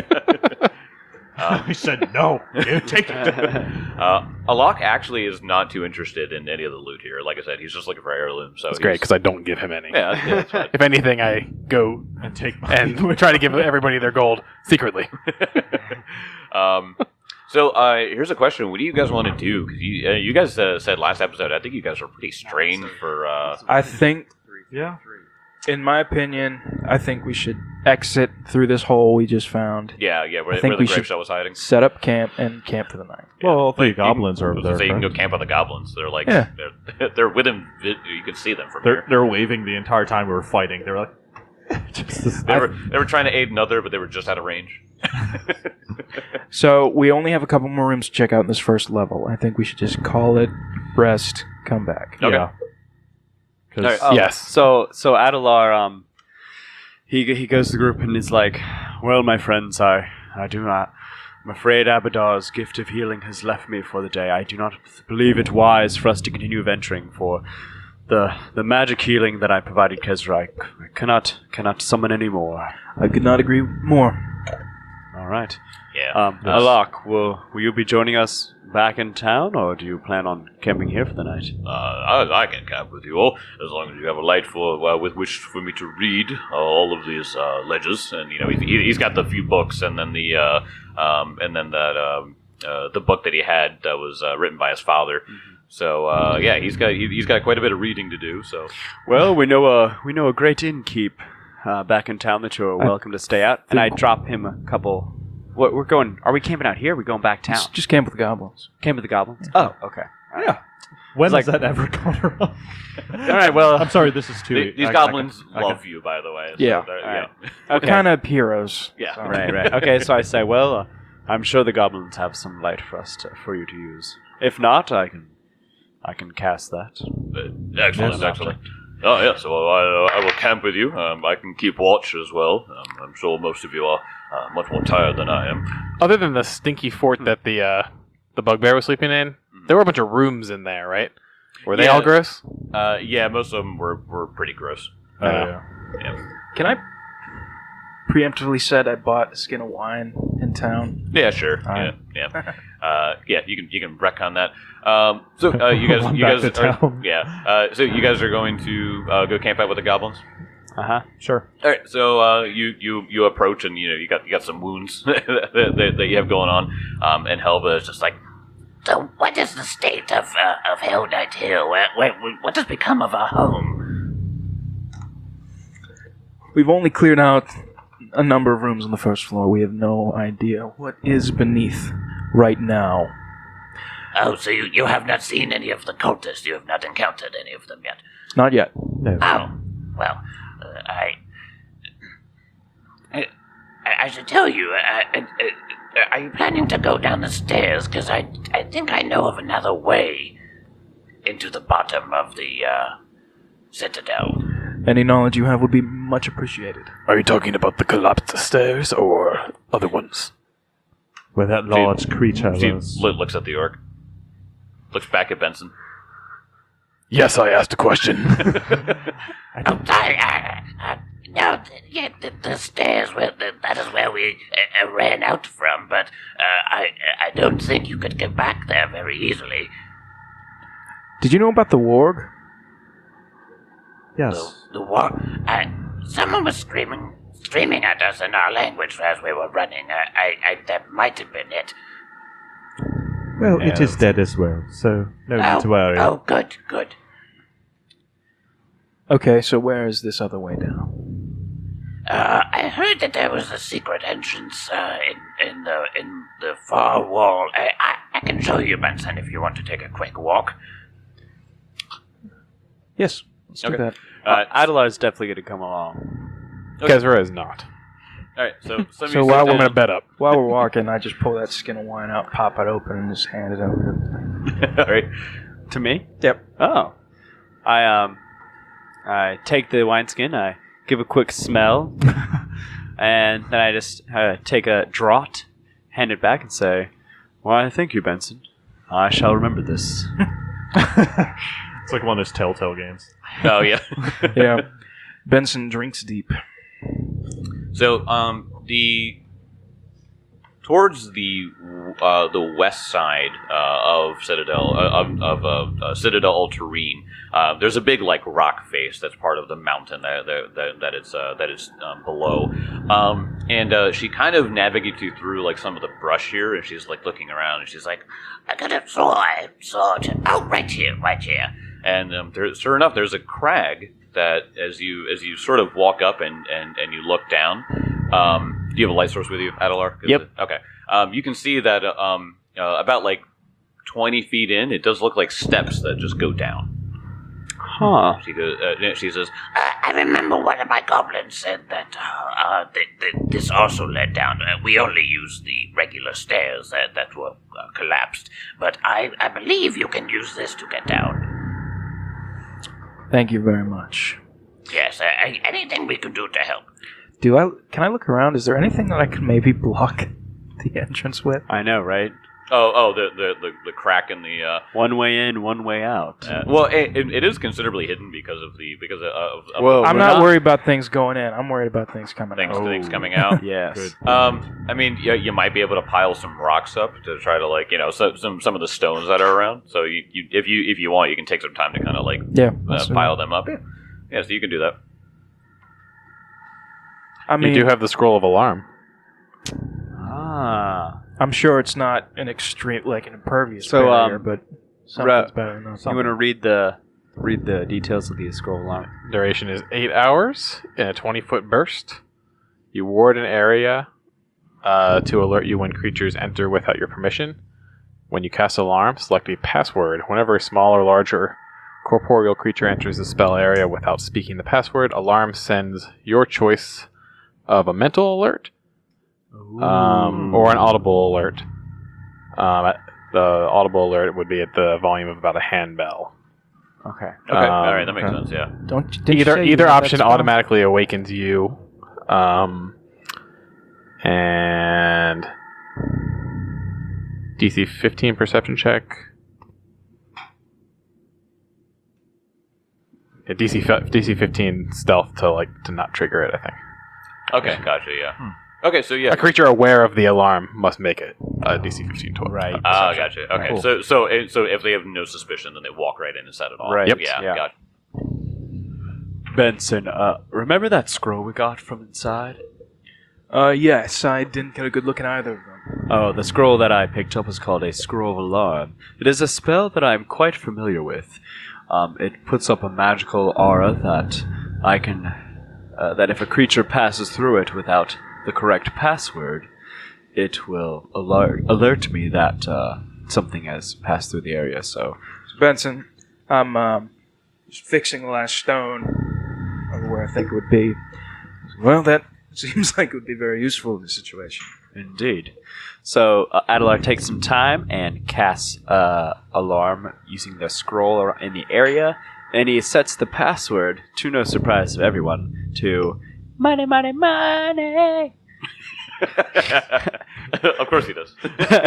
uh, he said, "No, you take it." uh, Alok actually is not too interested in any of the loot here. Like I said, he's just looking for heirlooms. So That's great he's- because I don't give him any. Yeah, that's, yeah, that's fine. If anything, I go and take my and try to give everybody their gold secretly. um, so uh, here's a question: what do you guys want to do? 'Cause you, uh, you guys uh, said last episode, I think you guys are pretty strained for. Uh, I think, yeah. in my opinion, I think we should exit through this hole we just found. yeah, yeah, where, I think where the we grave should- shell was hiding. Set up camp and camp for the night. Well, the goblins are I over was there. gonna say you can go correct? camp on the goblins. They're like, Yeah. they're, they're within. You can see them from They're here. they're waving the entire time we were fighting. They were like, just this. They were they were trying to aid another, but they were just out of range. So we only have a couple more rooms to check out in this first level. I think we should just call it, rest, come back. Okay. Yeah. 'Cause- Alright. Oh, Yes. So so Adelar, um, he he goes to the group and is like, "Well, my friends, I I do not. I'm afraid Abadar's gift of healing has left me for the day. I do not believe it wise for us to continue venturing, for the the magic healing that I provided Kezra, I c- cannot cannot summon anymore." I could not agree more. All right. Yeah. Um, Yes. Alok, will will you be joining us back in town, or do you plan on camping here for the night? Uh, I, I can camp with you all as long as you have a light for uh, with which for me to read uh, all of these uh, ledgers. And you know, he, he's got the few books, and then the uh, um, and then that um, uh, the book that he had that was uh, written by his father. So uh, yeah, he's got he, he's got quite a bit of reading to do. So Well, we know a we know a great innkeep uh, back in town that you're I welcome to stay at, and I drop him a couple. What we're going? Are we camping out here? Are we going back town? Just, just camp with the goblins. Camp with the goblins. Oh, okay. yeah. When It's has that ever gone wrong? All right. Well, I'm sorry. This is too. Th- these I- I goblins can- I love can- you, by the way. So Yeah. they're- All right. yeah. We're okay. kind of heroes. Yeah. so- Right, right. Okay, so I say, well, uh, I'm sure the goblins have some light for us to, for you to use. If not, I can, I can cast that. Uh, excellent, Yes. excellent. Oh yeah, so I, I will camp with you. Um, I can keep watch as well. Um, I'm sure most of you are uh, much more tired than I am. Other than the stinky fort that the uh, the bugbear was sleeping in, there were a bunch of rooms in there, right? Were they Yeah. all gross? Uh, yeah, most of them were, were pretty gross. Oh, Uh, yeah. Yeah. Can I preemptively said I bought a skin of wine in town. Yeah, sure. All Yeah, right. yeah. Uh, yeah, you can you can wreck on that. Um, so uh, you guys, Run you back guys, to are, town. yeah. Uh, so you guys are going to uh, go camp out with the goblins. Uh huh. Sure. All right. So uh, you you you approach, and you know you got you got some wounds that, that, that you have going on, um, and Helva is just like, So, what is the state of uh, of Hell Knight Hill? Where, where, what has become of our home? We've only cleared out a number of rooms on the first floor. We have no idea what is beneath right now. Oh, so you, you have not seen any of the cultists? You have not encountered any of them yet? Not yet. No. Oh, well, uh, I, I, I should tell you. Uh, uh, uh, are you planning to go down the stairs? Because I, I think I know of another way into the bottom of the uh, citadel. Any knowledge you have would be much appreciated. Are you talking about the collapsed stairs or other ones? Where that large creature she was. lo- looks at the orc, looks back at Benson. Yes, I asked a question. Oh, I, I, I, no, th- yeah, the, the stairs, where the, that is where we uh, uh, ran out from, but uh, I, I don't think you could get back there very easily. Did you know about the warg? Yes. The, the war, uh, someone was screaming, screaming at us in our language as we were running. I, I, I that might have been it. Well, it is dead as well, so no oh, need to worry. Oh, good, good. Okay, so where is this other way down? Uh, I heard that there was a secret entrance uh, in in the in the far wall. I, I I can show you, Benson, if you want to take a quick walk. Yes, let's Okay. do that. Uh, Adelar's definitely going to come along. Kezra is not. all right. So some of So you while sit I'm down- gonna bed up. While we're walking, I just pull that skin of wine out, pop it open, and just hand it over. all right. To me? Yep. Oh. I um I take the wineskin, I give a quick smell, and then I just uh, take a draught, hand it back, and say, "Why, thank you, Benson. I shall remember this." It's like one of those Telltale games. Oh yeah. Yeah. Benson drinks deep. So, um, the towards the uh, the west side uh, of Citadel uh, of, of uh, uh, Citadel Ulterine, uh, there's a big like rock face that's part of the mountain that that, that, that it's uh, that it's um, below, um, and uh, she kind of navigates you through like some of the brush here, and she's like looking around, and she's like, I got a sword. Sword. Oh, right here, right here. and um, there, sure enough, there's a crag that as you as you sort of walk up and, and, and you look down. Um, do you have a light source with you, Adelar? Is Yep. it- okay. Um, you can see that uh, um, uh, about like twenty feet in, it does look like steps that just go down. Huh. She goes. Uh, she says, Uh, I remember one of my goblins said that uh, uh, th- th- this also led down. Uh, we only use the regular stairs that, that were uh, collapsed, but I, I believe you can use this to get down. Thank you very much. Yes, uh, uh, anything we can do to help. Do I? Can I look around? Is there anything that I can maybe block the entrance with? I know, right? "Oh, oh, the the, the, the crack in the." Uh, One way in, one way out. uh, well, it, it, it is considerably hidden because of the because of, of, of Whoa. I'm we're not, not- worried about things going in. I'm worried about things coming things out. things coming out. Yes. Good. Um, I mean, you, you might be able to pile some rocks up to try to like you know so, some some of the stones that are around. So you, you if you if you want, you can take some time to kind of like Yeah. uh, let's do pile that. them up. Yeah. yeah, so you can do that. I mean, you do have the scroll of alarm. Ah. I'm sure it's not an extreme, like an impervious So, barrier, um, but something's Ra- better than You something. want to read the read the details of the scroll alarm? Duration is eight hours in a twenty-foot burst. You ward an area uh, to alert you when creatures enter without your permission. When you cast alarm, select a password. Whenever a small or larger corporeal creature enters the spell area without speaking the password, alarm sends your choice of a mental alert um, or an audible alert. Um, the audible alert would be at the volume of about a handbell. Okay. Okay, Um, all right, that makes okay. sense. Yeah. Don't did you either say you either had that option spell? automatically awakens you, um, and D C fifteen perception check. Yeah, D C fi- D C fifteen stealth to like to not trigger it. I think. Okay, gotcha. Yeah. Okay, so yeah. A creature aware of the alarm must make it a D C fifteen twelve. Right. Ah, gotcha. Okay, Cool. so so eh, so if they have no suspicion, then they walk right in and set it off. Right. Yep. Yeah. Yeah. Gotcha. Benson, uh, remember that scroll we got from inside? Uh, yes, I didn't get a good look at either of them. Oh, the scroll that I picked up is called a Scroll of Alarm. It is a spell that I'm quite familiar with. Um, it puts up a magical aura that I can, uh, that if a creature passes through it without the correct password, it will alert alert me that uh, something has passed through the area. So, Benson, I'm um, just fixing the last stone of where I think it would be. Well, that seems like it would be very useful in this situation. indeed. So uh, Adelar takes some time and casts uh, alarm using the scroll ar- in the area, and he sets the password, to no surprise of everyone, to money, money, money. Of course he does.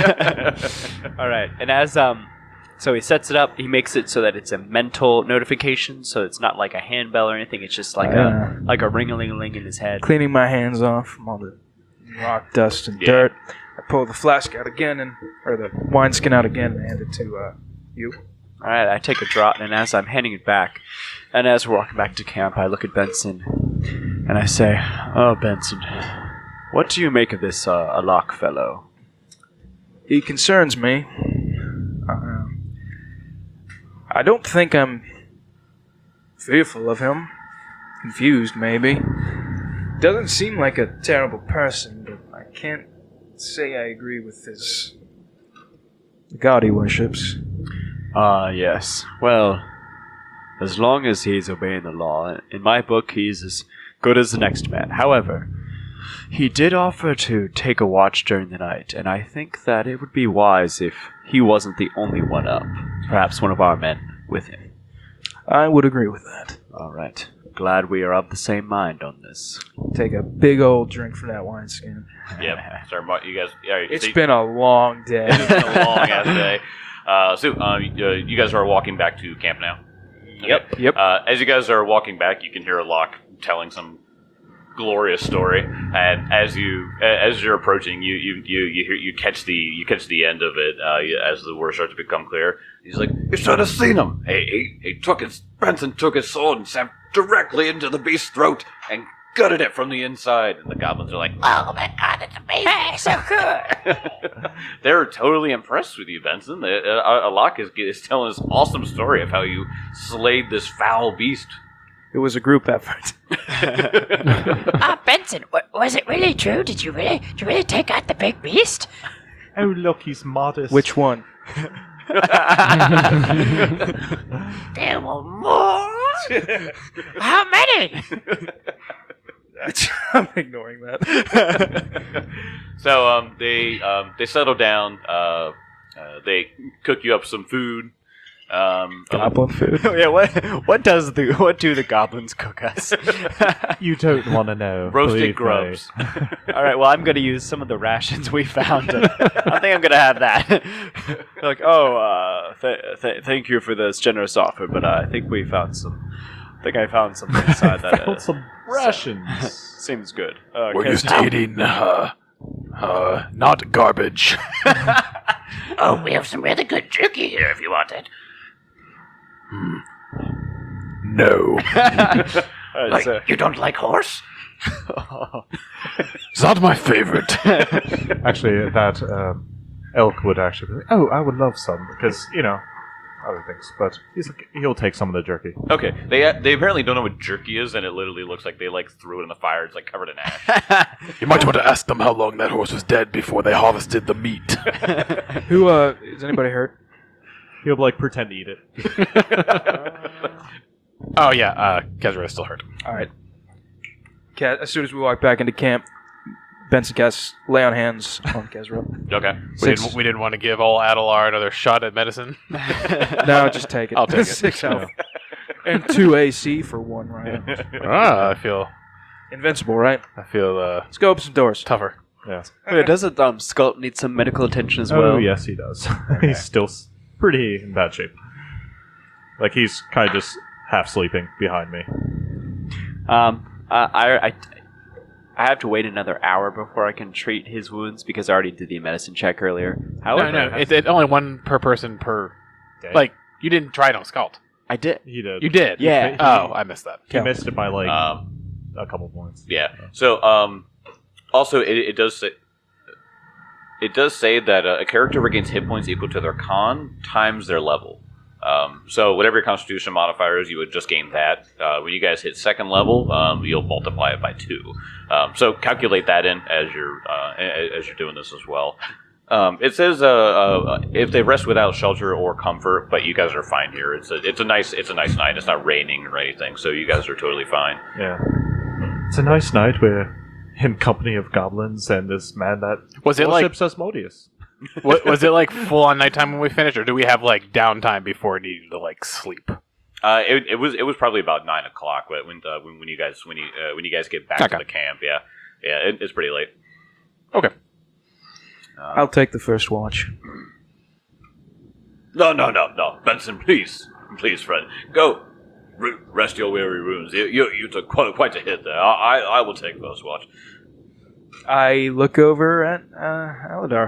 All right, and as um, so he sets it up. He makes it so that it's a mental notification, so it's not like a handbell or anything. It's just like Yeah. a like a ring-a-ling-a-ling in his head. Cleaning my hands off from all the rock, dust, and Yeah. dirt. I pull the flask out again, and or the wineskin out again, and hand it to uh, you. All right, I take a draught, and as I'm handing it back, and as we're walking back to camp, I look at Benson, and I say, "Oh, Benson, what do you make of this uh, Alak fellow?" He concerns me. Uh, I don't think I'm fearful of him. Confused, maybe. Doesn't seem like a terrible person, but I can't say I agree with his the god he worships. Ah, yes. Well, as long as he's obeying the law, in my book, he's as good as the next man. However, he did offer to take a watch during the night, and I think that it would be wise if he wasn't the only one up. Perhaps one of our men with him. I would agree with that. All right. Glad we are of the same mind on this. Take a big old drink from that wineskin. Yeah. Sorry, Mark, you guys. Yeah, It's so- been a long day. It's been a long ass day. Uh, so, um, uh, you guys are walking back to camp now. Yep. Yep. Uh, as you guys are walking back, you can hear Locke telling some glorious story, and as you as you're approaching, you you you you, hear, you catch the you catch the end of it uh, as the words start to become clear. He's like, "You should have seen him. He he, he took his Benson took his sword and stabbed directly into the beast's throat and gutted it from the inside." And the goblins are like, Oh my god, it's amazing. Hey, so good. they're totally impressed with you, Benson. Uh, uh, Alak is, is telling this awesome story of how you slayed this foul beast. It was a group effort. Ah, Benson, wa- was it really true? Did you really, did you really take out the big beast? Oh, look, he's modest. Which one? There were more. How many? I'm ignoring that. So um, they um, they settle down. Uh, uh, they cook you up some food. Um, Goblin food. yeah, what what does the what do the goblins cook us? You don't want to know. roasted believe me. grubs. All right, well, I'm going to use some of the rations we found. I think I'm going to have that. They're like, oh, uh, th- th- thank you for this generous offer, but uh, I think we found some. I think I found something inside that uh, Found some rations. seems good. Uh, We're can- used to eating, uh, uh, not garbage. Oh, we have some really good jerky here if you want it. No. All right, Like, so- you don't like horse? It's not my favorite. Actually, that um, elk would actually be like, oh, I would love some, because, you know, other things. But he's like, he'll take some of the jerky. Okay, they they apparently don't know what jerky is, and it literally looks like they like threw it in the fire. It's like covered in ash. You might want to ask them how long that horse was dead before they harvested the meat. Who, uh, is anybody hurt? He'll, like, pretend to eat it. Oh, yeah, uh, Kezra is still hurt. Alright. Cat, as soon as we walk back into camp, Benson casts lay on hands on Kezra. Okay, We Six. didn't, we didn't want to give old Adelar another shot at medicine. No, just take it. I'll take it. Six health. And two A C for one round. ah, I feel, Invincible, right? I feel, uh, Let's go open some doors. tougher. Yeah. Wait, doesn't um, Sculpt need some medical attention as well? Oh, yes, he does. He's still s- pretty in bad shape. Like, he's kind of just half sleeping behind me. Um, I, I, I, I have to wait another hour before I can treat his wounds because I already did the medicine check earlier. No, However, no, it's, it's only one per person per. Day. Like you didn't try it on Scald. I did. He did. You did. Yeah. Oh, I missed that. He missed it by like Um, a couple points. Yeah. So, um, also, it, it does say it does say that uh, a character regains hit points equal to their con times their level. Um, so, whatever your Constitution modifier is, you would just gain that. Uh, when you guys hit second level, um, you'll multiply it by two. Um, so, calculate that in as you're uh, as you're doing this as well. Um, it says uh, uh, if they rest without shelter or comfort, but you guys are fine here. It's a it's a nice it's a nice night. It's not raining or anything, so you guys are totally fine. Yeah. It's a nice night. We're in company of goblins and this man that Was it like worships Asmodeus. wa- was it like full on nighttime when we finished, or do we have like downtime before needing to like sleep? Uh, it, it was it was probably about nine o'clock when uh, when, when you guys when you uh, when you guys get back Okay. to the camp. Yeah, yeah, it, it's pretty late. Okay. I'll take the first watch. No, no, no, no, Benson, please, please, friend, go re- rest your weary wounds. You you, you took quite, quite a hit there. I, I I will take first watch. I look over at uh, Aladar.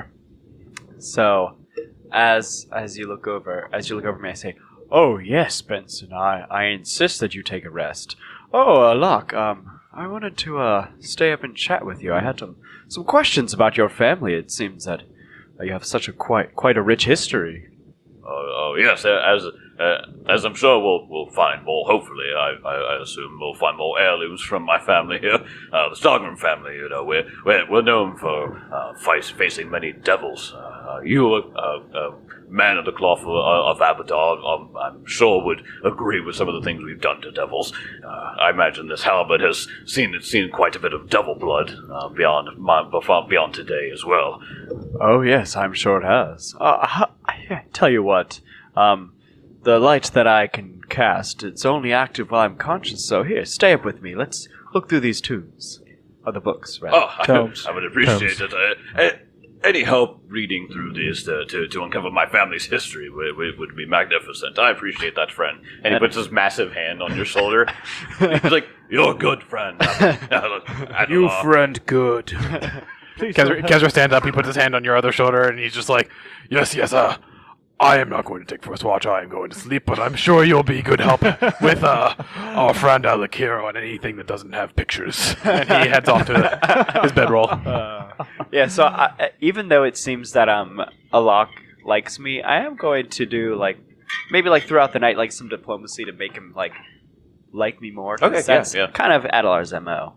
So, as as you look over, as you look over me, I say, "Oh yes, Benson, I, I insist that you take a rest." Oh, uh, Locke, um, I wanted to uh stay up and chat with you. I had some some questions about your family. It seems that uh, you have such a quite quite a rich history. Oh, oh yes, uh, as uh, as I'm sure we'll we'll find more. Hopefully, I, I, I assume we'll find more heirlooms from my family here, uh, the Stargrim family. You know, we're we're, we're known for uh, face, facing many devils. Uh, you, a uh, uh, man of the cloth of, of Abadar, um, I'm sure would agree with some of the things we've done to devils. Uh, I imagine this halberd has seen seen quite a bit of devil blood uh, beyond my, beyond today as well. Oh yes, I'm sure it has. Uh, ha- I tell you what, um, the light that I can cast, it's only active while I'm conscious. So here, stay up with me. Let's look through these tombs, or the books, rather. Oh, I, Tomes. I would appreciate it. Uh, uh, any help reading through this to, to, to uncover my family's history would, would, would be magnificent. I appreciate that, friend. And he And- puts his massive hand on your shoulder. He's like, "You're a good friend." You friend good. Kezra, Kezra stands up. He puts his hand on your other shoulder, and he's just like, "Yes, yes, uh, I am not going to take first watch. I am going to sleep, but I'm sure you'll be good help with uh, our friend Alakira on anything that doesn't have pictures." And he heads off to his bedroll. Yeah, so I, I- even though it seems that um Alok likes me, I am going to do like maybe like throughout the night like some diplomacy to make him like like me more. 'cause Okay, yeah, that's yeah. kind of Adelar's M O.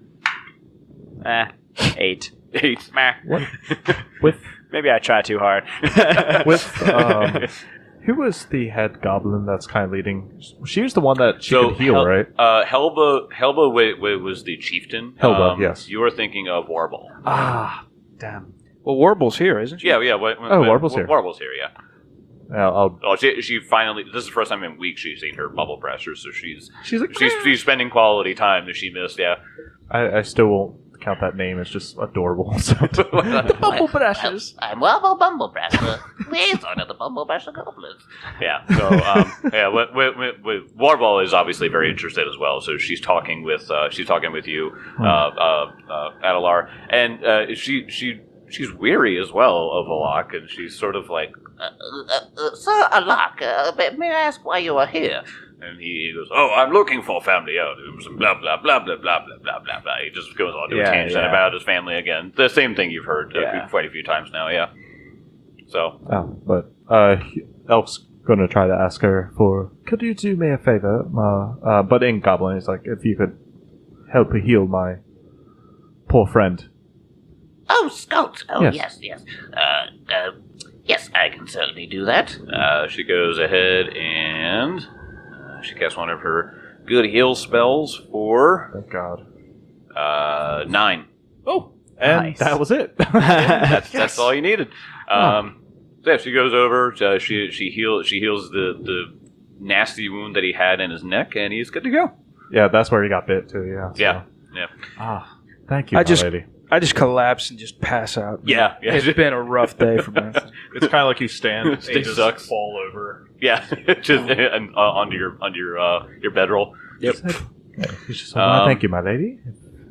Eh, eight. Eight. Meh. With Maybe I try too hard. with um, who was the head goblin that's kind of leading? She was the one that she So could heal, Hel- right? Uh, Helba Helba wa- wa- was the chieftain. Helba, Um, yes. You were thinking of Warball. Ah, damn. Well, Warble's here, isn't she? Yeah, yeah. Wa- Oh, wa- Warble's wa- here. Warble's here. Yeah. Yeah, I'll. Oh, she, she finally. This is the first time in weeks she's seen her bubble pressure, so she's She's like. she's she's spending quality time that she missed. Yeah. I, I still won't count that name. It's just adorable. So. Bumble brushes. I'm Wobble Bumble Brusher. Liaison of the Bumble Brusher Goblins. Yeah. So um, yeah, with, with, with, with Warball is obviously very interested as well. So she's talking with uh, she's talking with you, uh, uh, uh, Adelar, and uh, she she she's weary as well of Alok, and she's sort of like, Uh, uh, uh, Sir Alak, uh, may may I ask why you are here? and he, he goes, "Oh, I'm looking for family heirlooms," and blah blah blah blah blah blah blah blah blah. He just goes on to Yeah, a tangent yeah. about his family again. The same thing you've heard uh, Yeah. quite a few times now. Yeah. So Oh, but uh, he- Elf's gonna try to ask her for. Could you do me a favor, Ma? Uh, but in Goblin, it's like if you could help heal my poor friend. Oh, Scout. Oh, Yes. yes, yes. Uh, uh, yes, I can certainly do that. uh, she goes ahead and uh, she casts one of her good heal spells for Thank God. uh, nine. Oh, and Nice. that was it. That's that's all you needed. Um, so yeah, she goes over. Uh, she she heals she heals the the nasty wound that he had in his neck, and he's good to go. Yeah, that's where he got bit too. Yeah. so- Yeah, yeah, Ah, thank you, I my just- lady. I just collapse and just pass out. yeah, yeah. It's been a rough day for me. It's kind of like you stand and It just sucks. fall over. Yeah, just and, uh, onto your onto your uh, your bedroll. Yep. He's just like, Um, "Why, thank you, my lady.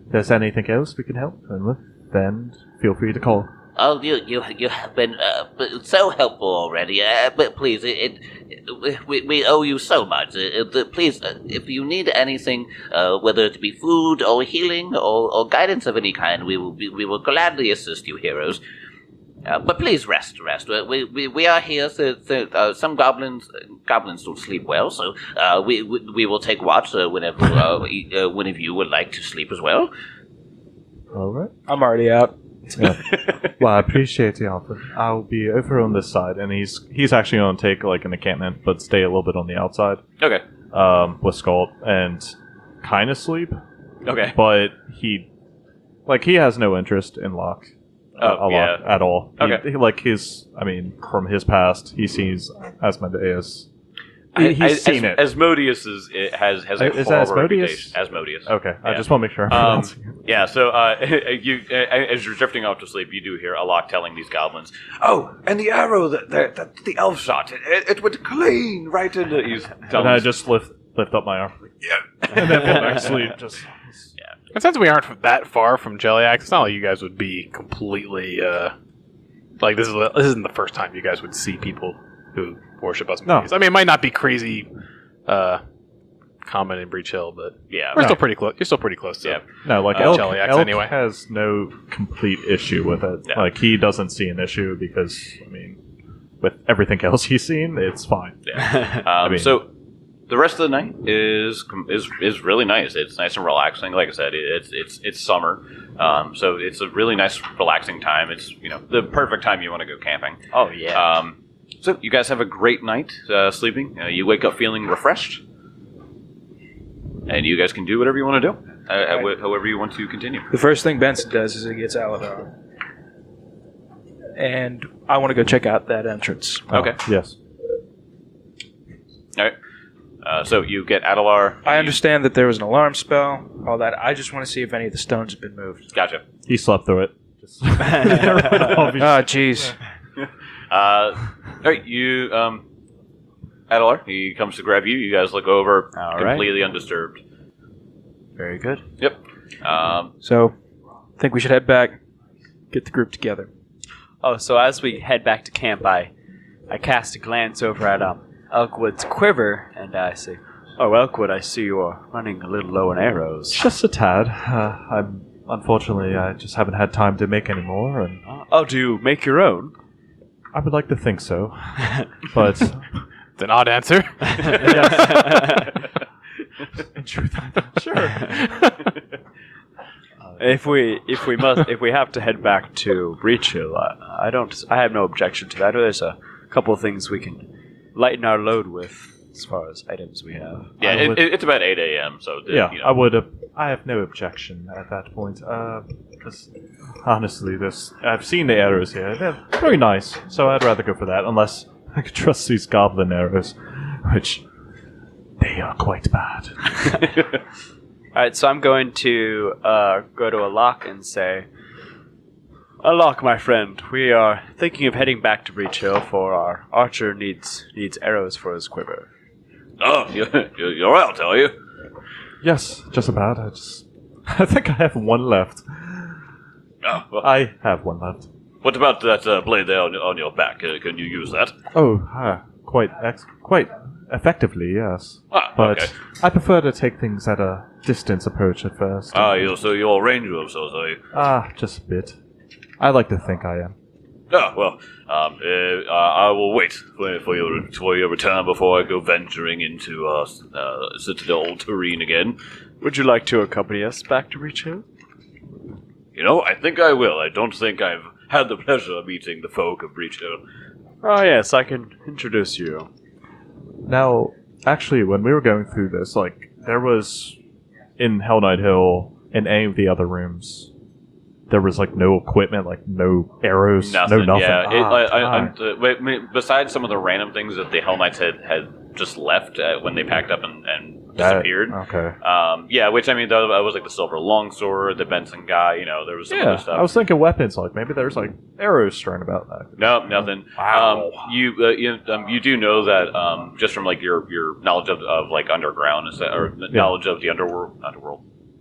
there's anything else we can help them with, then feel free to call. Oh, you you you have been uh, b- so helpful already. Uh, but please, it, it we, we owe you so much. Uh, uh, please, uh, if you need anything, uh, whether it be food or healing or, or guidance of any kind, we will be, we will gladly assist you, heroes. Uh, but please rest, rest. Uh, We we, we are here. So, so, uh, some goblins goblins don't sleep well, so uh, we, we we will take watch uh, whenever uh, e- uh, one of you would like to sleep as well. All right. I'm already out. Yeah. Well, I appreciate the offer. I'll be over on this side, and he's he's actually going to take like an encampment, but stay a little bit on the outside Okay. um, with Scald and kind of sleep. Okay. But he, like, he has no interest in Locke. Oh, a lot yeah. at all. He- Okay. he- like his, I mean, from his past, he sees Asmodeus. I- He- I- he's seen As- it. Asmodeus is it has has a Uh, is that horrible Asmodeus? reputation. Asmodeus. Okay, I Yeah. just want to make sure I'm Um, pronouncing it. yeah, so uh, you uh, as you're drifting off to sleep, you do hear Alok telling these goblins, "Oh, and the arrow that, that, that the elf shot, it, it, it went clean right into." He's And telling I these- just lift lift up my arm. Yeah. And then fall back to sleep. Just And since we aren't that far from Jelliax, it's not like you guys would be completely uh, like this is this isn't the first time you guys would see people who worship us. No. I mean, it might not be crazy uh, common in Breach Hill, but yeah, we're No. still pretty close. You're still pretty close to Yeah. no, like Uh, Elk, Jelliax Elk anyway. has no complete issue with it. Yeah. Like he doesn't see an issue because I mean, with everything else he's seen, it's fine. yeah. Um, mean- so the rest of the night is is is really nice. It's nice and relaxing. Like I said, it, it's it's it's summer, um, so it's a really nice, relaxing time. It's you know the perfect time you want to go camping. Oh yeah. Um, so you guys have a great night uh, sleeping. Uh, you wake up feeling refreshed, and you guys can do whatever you want to do, uh, how- however you want to continue. The first thing Benson does is he gets Aladar. And I want to go check out that entrance. Okay. Oh, yes. All right. Uh, so you get Adelar. I understand that there was an alarm spell, all that. I just want to see if any of the stones have been moved. Gotcha. He slept through it. Just Oh, jeez. Uh, all right, you, um, Adelar, he comes to grab you. You guys look over, All right. completely undisturbed. Very good. Yep. Um, So, I think we should head back, get the group together. Oh, so as we head back to camp, I, I cast a glance over at um, Elkwood's quiver, and I say, "Oh, Elkwood, I see you are running a little low on arrows." Just a tad. Uh, I'm unfortunately I just haven't had time to make any more, and Oh, do you make your own? I would like to think so, but It's an odd answer. in truth, I'm not sure. If we if we must if we have to head back to Breach Hill, I, I don't I have no objection to that. There's a couple of things we can lighten our load with as far as items we have. yeah, I it, would- it, it's about eight a.m., so, the, Yeah, you know. I would. Uh, I have no objection at that point. Uh, 'cause honestly, this I've seen the arrows here. They're very nice, so I'd rather go for that. Unless I could trust these goblin arrows, which they are quite bad. All right, so I'm going to uh, go to Alok and say, "Alok, my friend, we are thinking of heading back to Breach Hill, for our archer needs needs arrows for his quiver." Oh, you're, you're out, are you? Yes, just about. I just. I think I have one left. Oh, well, I have one left. what about that uh, blade there on, on your back? Uh, can you use that? Oh, uh, quite, ex- quite effectively, yes. Ah, But okay. I prefer to take things at a distance approach at first. Ah, you so you're a ranger of sorts, are you? Ah, just a bit. I like to think I am. Oh, well, um, uh, I will wait for, for, your, for your return before I go venturing into uh, uh, Citadel terrain again. Would you like to accompany us back to Breach Hill? You know, I think I will. I don't think I've had the pleasure of meeting the folk of Breach Hill. Oh yes, I can introduce you. Now, actually, when we were going through this, like, there was, in Hell Knight Hill, in any of the other rooms, there was, like, no equipment, like, no arrows, Nothing. no nothing. Yeah. It, Ah, I, I, darn. I, uh, wait, I mean, besides some of the random things that the Hell Knights had, had just left uh, when they packed up and, and That- disappeared. Okay. Um, yeah, which I mean, that was like the silver longsword, the Benson guy. You know, there was some Yeah, other stuff. I was thinking weapons, like, maybe there's, like, arrows strewn about that. No, nothing. Wow. Um, you uh, you, um, you do know that um, just from like your, your knowledge of, of like underground is that, or knowledge of the underworld underworld.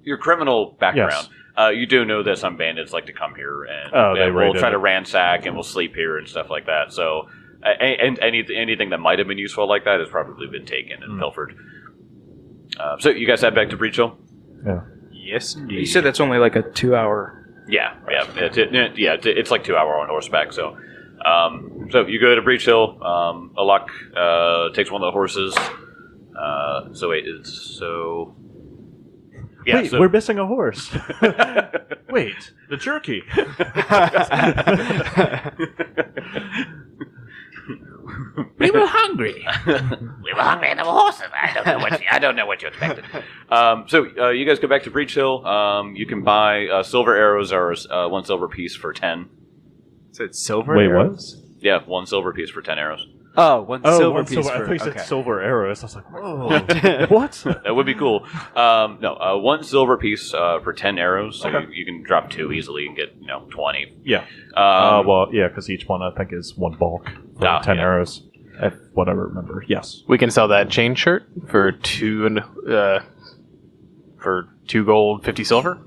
your criminal background. Yes. Uh, you do know that some bandits like to come here and, Oh, they and will raided try to it. ransack and will sleep here and stuff like that. So, uh, and any, anything that might have been useful like that has probably been taken and Mm. pilfered. Uh, so you guys head back to Breach Hill? Yeah. Yes, indeed. You said that's only like a two-hour. Yeah, yeah, it, it, it- yeah. It's, it's like two hour on horseback. So, um, so you go to Breach Hill. Um, Alak uh, takes one of the horses. Uh, so wait, it's so. Yeah, Wait, so, we're missing a horse. Wait, the jerky. We were hungry. we were hungry and there were horses. I don't know what you, I don't know what you expected. Um, so uh, you guys go back to Breach Hill. Um, you can buy uh, silver arrows or uh, one silver piece for ten. So it's silver. Wait, arrows? what? Yeah, one silver piece for ten arrows. Oh, one Oh, silver one piece silver. I for. thought you said okay. silver arrows. I was like, whoa, what? That would be cool. Um, no, uh, one silver piece uh, for ten arrows. So Okay. you, you can drop two easily and get you know twenty. Yeah. Um, uh, well, yeah, because each one I think is one bulk for Ah, ten yeah. arrows. If what I remember. Yes. We can sell that chain shirt for two and uh, for two gold, fifty silver.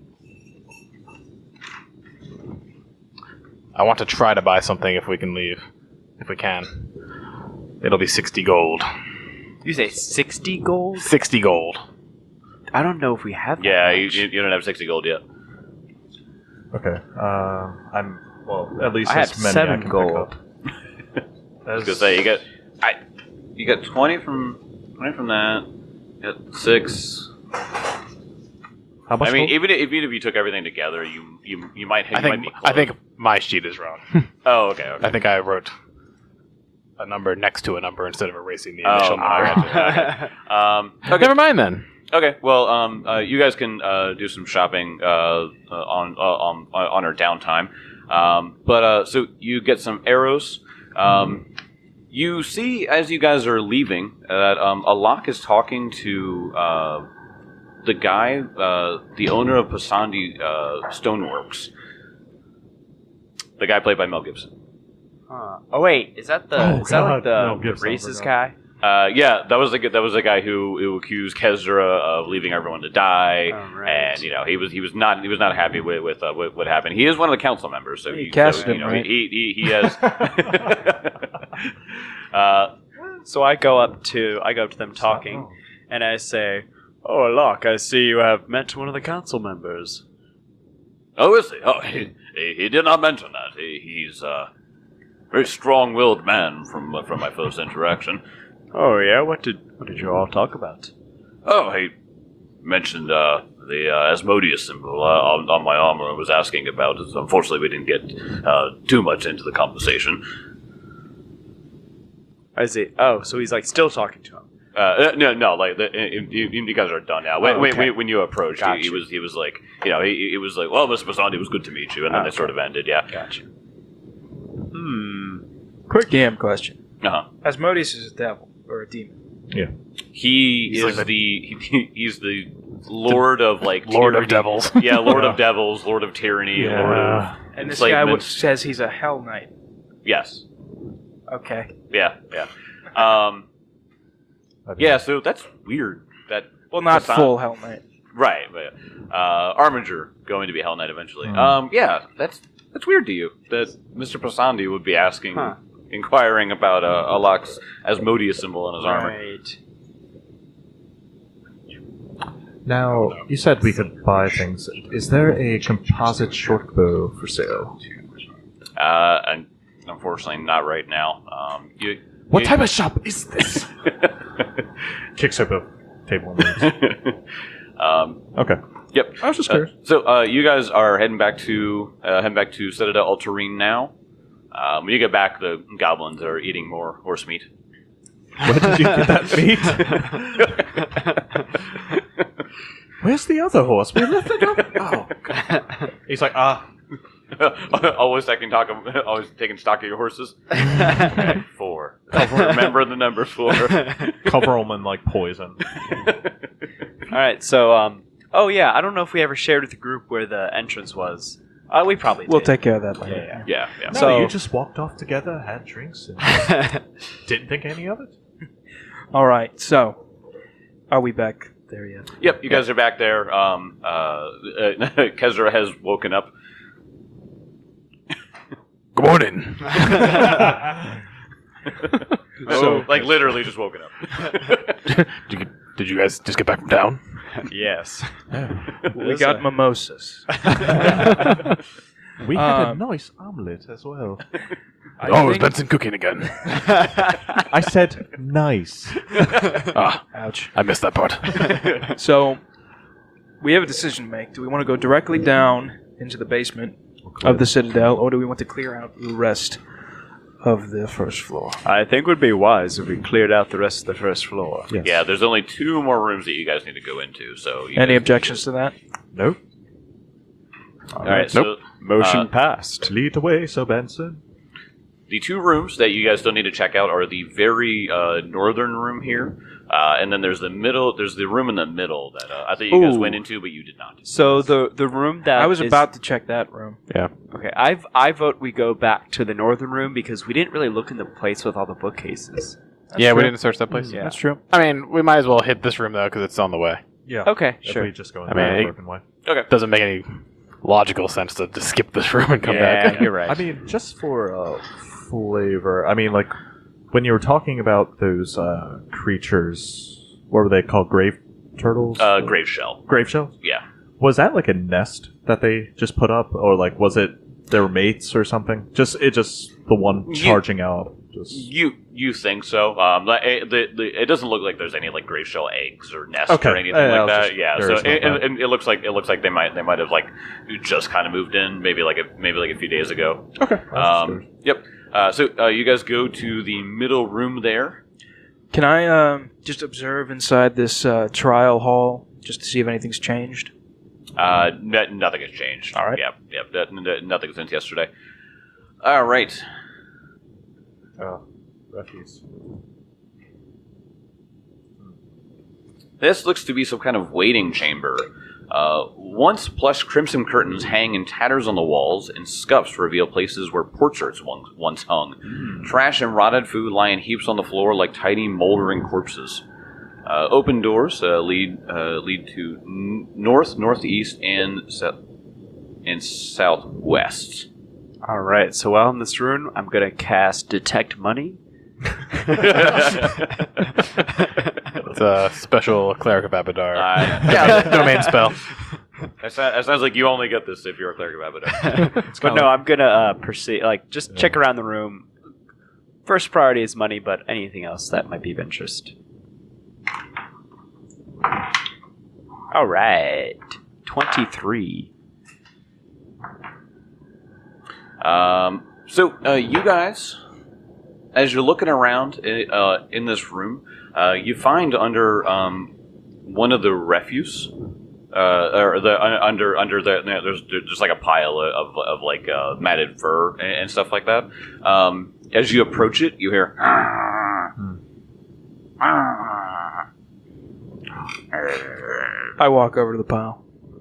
I want to try to buy something if we can leave, if we can. It'll be sixty gold. You say sixty gold? Sixty gold. I don't know if we have. That yeah, you, much. you you don't have sixty gold yet. Okay. Uh, I'm well. At least I as have many seven I can gold. pick up. I was gonna say you got, I, you got twenty from twenty from that. You got six. How much? I mean, gold? even if, even if you took everything together, you you you might. You I think might be I close. think my sheet is wrong. Oh, okay. okay. I think I wrote a number next to a number instead of erasing the Oh, initial I number. gotcha. Okay. Um, okay. Never mind then. Okay. Well, um, uh, you guys can uh, do some shopping uh, uh, on uh, on on our downtime. Um, but uh, so you get some arrows. Um, you see as you guys are leaving that um, Alak is talking to uh, the guy, uh, the owner of Pasandi uh, Stoneworks. The guy played by Mel Gibson. Huh. Oh wait, is that the Oh, is that like God, Mel the, Gibson, I racist forgot. guy? Uh, yeah, that was the that was the guy who, who accused Kezra of leaving everyone to die, Oh, right. and you know he was he was not he was not happy with with, uh, with what happened. He is one of the council members, so He he, cast so, you him, know right? he, he he has. uh, So I go up to I go up to them talking, and I say, "Oh, look, I see you have met one of the council members." oh, is he? Oh, he, he, he did not mention that. He, he's a very strong-willed man from uh, from my first interaction. Oh yeah, what did what did you all talk about? Oh, he mentioned uh, the uh, Asmodeus symbol uh, on, on my armor and was asking about it. Unfortunately, we didn't get uh, too much into the conversation. I see. Oh, so he's like still talking to him. Uh, no, no, like the, you, you guys are done now. When, Oh, when- okay. when you approached, Got he, he you. was he was like, you know, he, he was like, well, Mister Basandi, it was good to meet you, and then Oh, they sort of ended. Yeah. Gotcha. Hmm. Quick D M question. Uh huh. Asmodeus is a devil or a demon. He He's is like the he, he's the lord of like Lord of tyranny. Devils. Yeah, Lord of Devils, Lord of Tyranny, Lord of Yeah. And this guy enslavement. would, says he's a Hell Knight. Yes. Okay. Yeah. Yeah. Um. That'd be- Yeah. So that's weird. That Well, not Hassan- full Hell Knight. right. But, uh, Armiger going to be Hell Knight eventually. Hmm. Um. Yeah. That's that's weird to you that Mister Pasandi would be asking, Huh. inquiring about uh, Alak's Asmodeus symbol on his armor. Right. Now, you said we could buy things. Is there a composite short bow for sale? Uh. And unfortunately, not right now. Um. You. What you- type of shop is this? Kicks over the table and leaves. um. Okay. Yep. I was just Uh, curious. so uh, you guys are heading back to uh, heading back to Citadel Ultarine now. Um, when you get back, the goblins are eating more horse meat. Where did you get that meat? Where's the other horse? We left it up. Oh, God. He's like, ah. always taking stock of, always taking stock of your horses. Okay, four. Remember the number four. Cover them in like poison. All right. So um. Oh yeah, I don't know if we ever shared with the group where the entrance was. Uh, we probably did. We'll take care of that later. Yeah. yeah, yeah. No, So- you just walked off together, had drinks, and yeah. didn't think any of it. All right. So, are we back there yet. Yep, you guys are back there. Um, uh, uh, Kezra has woken up. Good morning. So, like, literally just woken up. did, you, did you guys just get back from town? Yes. We got mimosas. We had Um, a nice omelet as well. I oh, it's think- Benson cooking again. I said nice. Ah, Ouch. I missed that part. So, we have a decision to make. Do we want to go directly down into the basement of the Citadel, or do we want to clear out the rest of the first floor? I think it would be wise if we cleared out the rest of the first floor. Yes. Yeah, there's only two more rooms that you guys need to go into. So, you Any guys- objections to that? Nope. All right, so Motion Uh, passed. Lead the way, so Benson. the two rooms that you guys don't need to check out are the very uh, northern room here, uh, and then there's the middle. There's the room in the middle that uh, I thought you guys Ooh. went into, but you did not. So the the room that I was is- about to check that room. Okay, I I vote we go back to the northern room because we didn't really look in the place with all the bookcases. That's yeah, true. we didn't search that place. Yeah. That's true. I mean, we might as well hit this room, though, because it's on the way. Yeah. Okay, If sure. we just go in I the mean, it- broken way. Okay. Doesn't make any logical sense to just skip this room and come yeah, back. you're right. I mean, just for uh, flavor. I mean, like when you were talking about those uh, creatures, what were they called? Grave turtles? Uh, grave shell. Grave shells? Yeah. Was that like a nest that they just put up, or like was it their mates or something? Just it just the one You- charging out. Just You you think so? Um, like, it, the, the, it doesn't look like there's any like grave shell eggs or nests Okay. or anything Yeah, I like was that. just Yeah, so curious it, about it, it looks like it looks like they might they might have like just kind of moved in, maybe like a maybe like a few days ago. okay. Um, yep. Uh, so uh, you guys go to the middle room there. Can I um, just observe inside this uh, trial hall just to see if anything's changed? Uh, no, nothing has changed. All right. Yep. Yep. That, that, nothing since yesterday. All right. Oh, refuse. This looks to be some kind of waiting chamber. Uh, once plush crimson curtains hang in tatters on the walls, and scuffs reveal places where portraits once, once hung. Trash and rotted food lie in heaps on the floor like tiny moldering corpses. Uh, open doors uh, lead uh, lead to n- north, northeast, and so- and southwest. All right. So while in this room, I'm gonna cast Detect Money. It's a special Cleric of Abadar Uh, domain, domain spell. That sounds, that sounds like you only get this if you're a cleric of Abaddon. But no, I'm gonna uh, proceed. Like, just check around the room. First priority is money, but anything else that might be of interest. All right, twenty-three. Um, so uh, you guys, as you're looking around uh, in this room, uh, you find under um, one of the refuse, uh, or the uh, under under the there's there's like a pile of of like uh, matted fur and, and stuff like that. Um, as you approach it, you hear. I walk over to the pile.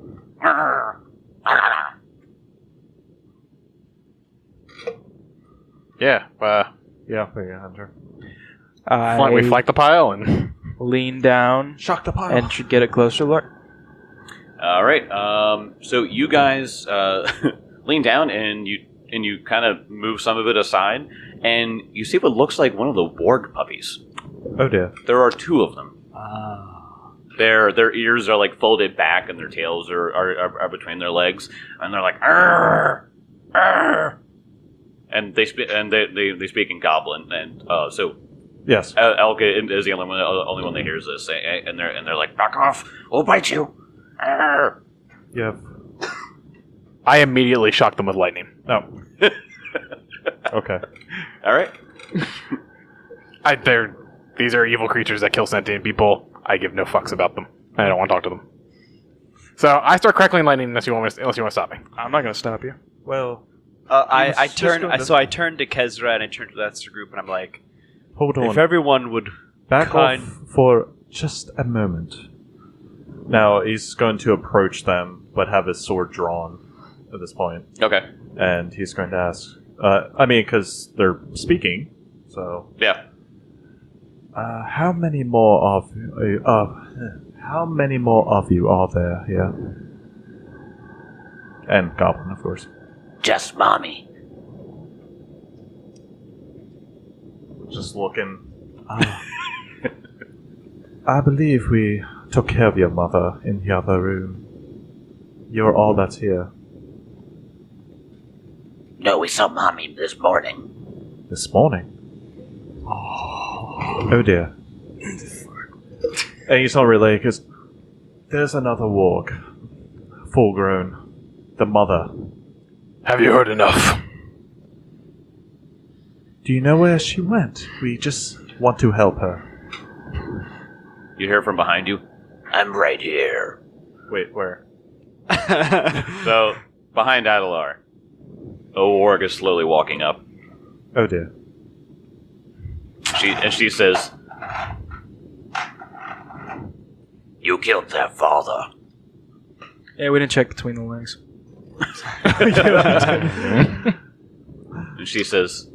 Yeah, uh, Yeah, yeah, Hunter. I flank, we flank the pile and lean down Shock the pile. and should get a closer look. All right. Um, so you guys uh, lean down and you and you kind of move some of it aside, and you see what looks like one of the warg puppies. Oh dear. There are two of them. Ah. Their their ears are like folded back, and their tails are are, are, are between their legs, and they're like "Arr! Arr!" and they speak and they, they, they speak in Goblin, and uh, so Yes. El- Elka is the only one only one that hears this, and they're and they're like, "Back off! We'll bite you!" Arr! Yeah. I immediately shock them with lightning. No. Okay. All right. I, they're these are evil creatures that kill sentient people. I give no fucks about them. I don't want to talk to them. So I start crackling lightning unless you want me to, unless you want to stop me. I'm not going to stop you. Well, Uh, I I, was I just turn. going I, to- so I turn to Kezra and I turn to the rest of the group and I'm like, hold on. if everyone would Back kind- off for just a moment. Now he's going to approach them, but have his sword drawn at this point, Okay. and he's going to ask. Uh, I mean, because they're speaking, so Yeah. uh, how many more of uh, uh, How many more of you are there here? And Goblin, of course. Just mommy. Just looking. Ah. I believe we took care of your mother in the other room. You're all that's here. No, we saw mommy this morning. This morning? Oh dear. And he's not really, because there's another warg. Full grown. The mother. Have you heard enough? Do you know where she went? We just want to help her. You hear from behind you. I'm right here. Wait, where? So, behind Adelar, a warg is slowly walking up. Oh dear. She and she says, You killed their father. Yeah, we didn't check between the legs. and she says,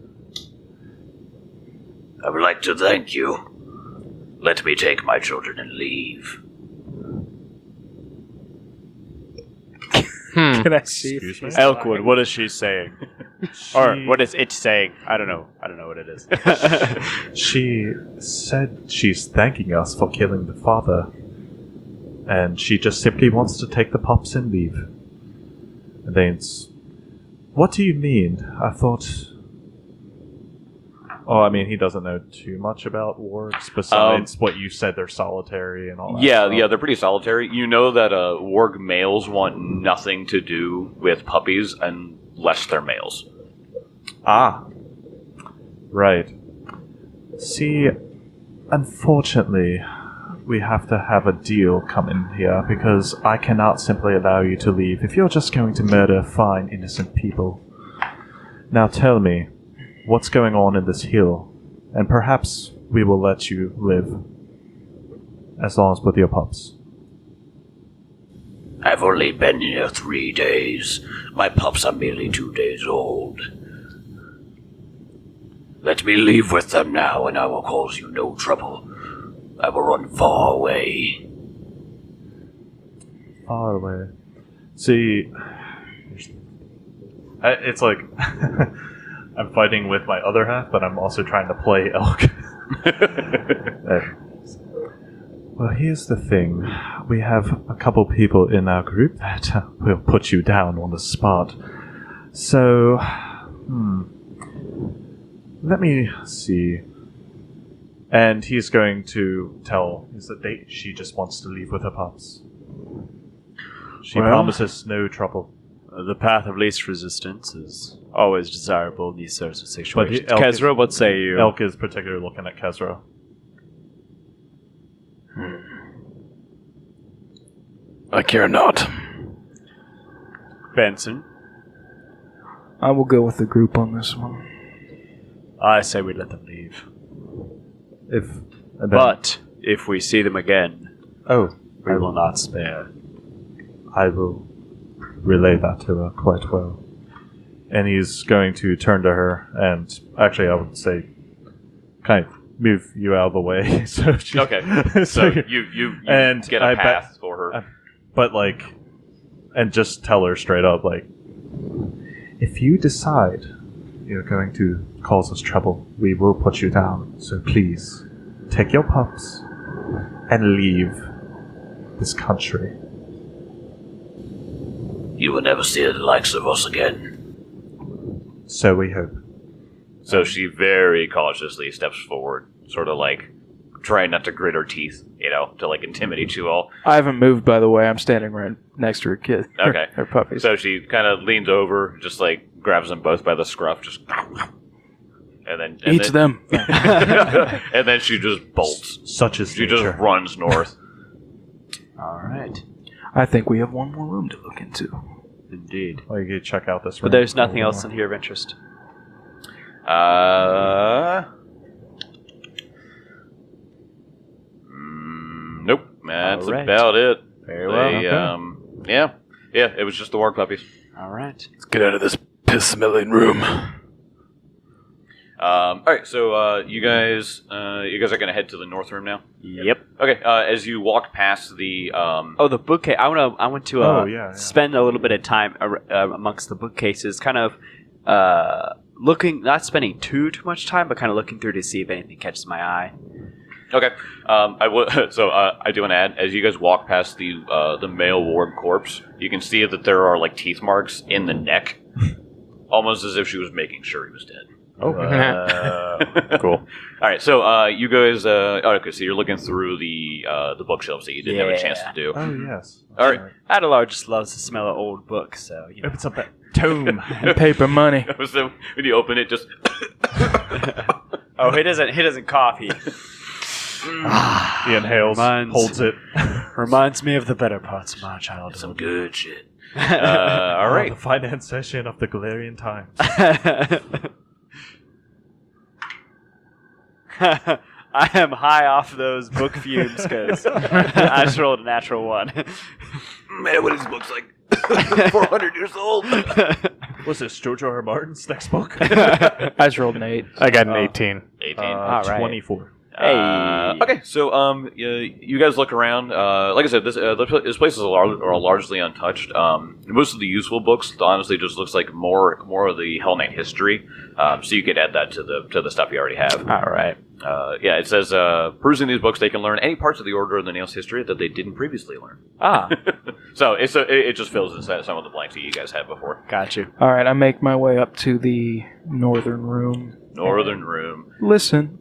I would like to thank you. Let me take my children and leave. Can I see? if Excuse me? she's Elkwood, lying? what is she saying? Or what is it saying? I don't know. I don't know what it is. She said she's thanking us for killing the father. And she just simply wants to take the pups and leave. And then it's... What do you mean? I thought... Oh, I mean, he doesn't know too much about wargs besides what you said they're solitary and all that yeah, stuff. yeah, they're pretty solitary. You know that uh, warg males want nothing to do with puppies unless they're males. Ah. Right. See, unfortunately, we have to have a deal come in here because I cannot simply allow you to leave if you're just going to murder fine, innocent people. Now tell me, what's going on in this hill? And perhaps we will let you live. As long as with your pups. I've only been here three days. My pups are merely two days old. Let me leave with them now, and I will cause you no trouble. I will run far away. Far away. See, I- it's like I'm fighting with my other half, but I'm also trying to play Elk. Uh, well, here's the thing. We have a couple people in our group that uh, will put you down on the spot. So, hmm. Let me see. And he's going to tell is that they, she just wants to leave with her pups. She Well- promises no trouble. Uh, the path of least resistance is always desirable in these sorts of situations. Elk is- Kezra, what say you? Elk is particularly looking at Kezra. I care not. Benson, I will go with the group on this one. I say we let them leave. If and then- But if we see them again, oh, we will not spare. I will relay that to her quite well. And he's going to turn to her and actually, I would say, kind of move you out of the way. so she, Okay, so so you you, you and get a I bet- path for her. I- But like, and just tell her straight up, like, if you decide you're going to cause us trouble, we will put you down. So please, take your pups and leave this country. You will never see the likes of us again. So we hope. So she very cautiously steps forward, sort of like trying not to grit her teeth, you know, to like intimidate you all. I haven't moved, by the way. I'm standing right next to her kid. Okay. her puppies. So she kind of leans over, just like grabs them both by the scruff, just and then and Eats then, them. and then she just bolts. Such is She nature. just runs north. All right. I think we have one more room to look into. Indeed. Well, you could check out this room. But there's nothing else in here of interest. Uh. mm, nope. That's All right. about it. Very well. They, Okay. um, yeah, yeah. It was just the warg puppies. All right. Let's get out of this piss-smelling room. Um, all right, so uh, you guys, uh, you guys are gonna head to the north room now. Yep. Okay. Uh, as you walk past the, um, Oh, the bookcase. I want to. I want to. Uh, Oh, yeah, yeah. Spend a little bit of time ar- uh, amongst the bookcases, kind of uh, looking, not spending too too much time, but kind of looking through to see if anything catches my eye. okay. Um, I w- so uh, I do want to add, as you guys walk past the uh, the male warm corpse, you can see that there are like teeth marks in the neck, almost as if she was making sure he was dead. Oh, cool. All right, so uh, you guys, uh, oh, okay, so you're looking through the uh, the bookshelves that you didn't have a chance to Yeah. do. Oh, yes. All right. Adelar just loves the smell of old books, so you know. Opens up that tome. And paper money. So when you open it, just Oh, he doesn't. He doesn't cough. He He inhales, Reminds- holds it. reminds me of the better parts of my childhood. some good shit. Uh, all Oh, right. the finance session of the Galarian Times. I am high off those book fumes because I just rolled a natural one. Man, what is this book's like? four hundred years old. Was this George R. R. Martin's next book? I just rolled an eight. I got an Uh, eighteen. eighteen. Uh, All right. twenty-four. Uh, okay, so um, you, you guys look around. Uh, like I said, this uh, this place is lar- are largely untouched. Um, most of the useful books, honestly, just looks like more more of the Hell Knight history. Um, so you could add that to the to the stuff you already have. All right. Uh, yeah, it says uh, perusing these books, they can learn any parts of the Order of the Nails history that they didn't previously learn. Ah, So it's a, it it just fills in some of the blanks that you guys had before. got you. All right, I make my way up to the northern room. Northern room. Listen.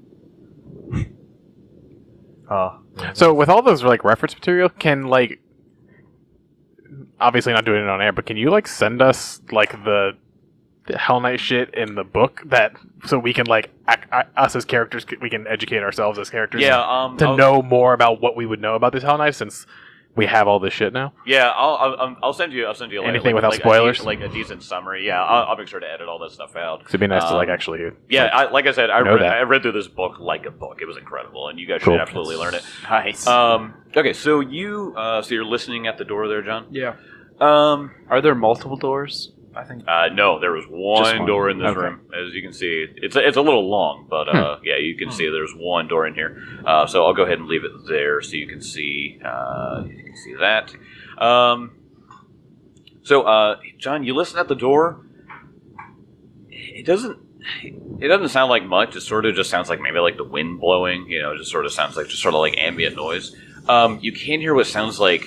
Ah. So with all those like reference material, can like obviously not doing it on air, but can you like send us like the, the Hell Knight shit in the book that so we can like ac- uh, us as characters we can educate ourselves as characters Yeah. Um. to I'll- know more about what we would know about this Hell Knight since we have all this shit now. Yeah, I'll, I'll I'll send you I'll send you like, Anything like, without like spoilers? a de- like a decent summary. Yeah, I'll, I'll make sure to edit all that stuff out. 'Cause it'd be nice to like Um, actually. Yeah, like, I, like I said, I know read, that. I read through this book like a book. It was incredible, and you guys Cool. should absolutely learn it. Nice. Um, okay, so you uh, so you're listening at the door there, John. Yeah. Um, Are there multiple doors? I think. uh, no, there was one, Just one. door in this Okay. room, as you can see. It's a, it's a little long, but uh, yeah, you can see there's one door in here. Uh, so I'll go ahead and leave it there, so you can see uh, you can see that. Um, so uh, John, you listen at the door. It doesn't. It doesn't sound like much. It sort of just sounds like maybe like the wind blowing. You know, it just sort of sounds like just sort of like ambient noise. Um, you can hear what sounds like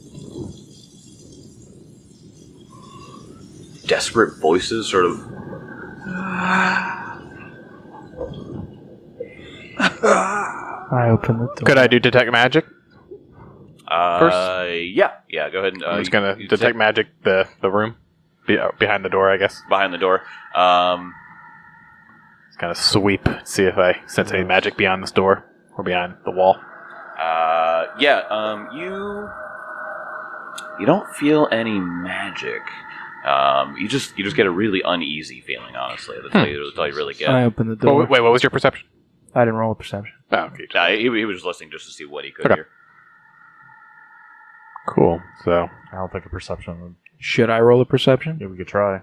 desperate voices, sort of. I open the door. could I do detect magic? Uh, yeah, yeah. Go ahead and uh, I'm just gonna you- you detect take magic the the room be, uh, behind the door, I guess. behind the door. Um, Just kind of sweep, see if I sense any magic beyond this door or behind the wall. uh, yeah. Um, you you don't feel any magic. Um, you just you just get a really uneasy feeling. Honestly, that's all you, that's all you really get. I open the Oh, door. wait, wait, what was your perception? I didn't roll a perception. Oh, okay. Nah, he, he was just listening just to see what he could Okay. hear. Cool. So, I don't think a perception would. Should I roll a perception? Yeah, we could try.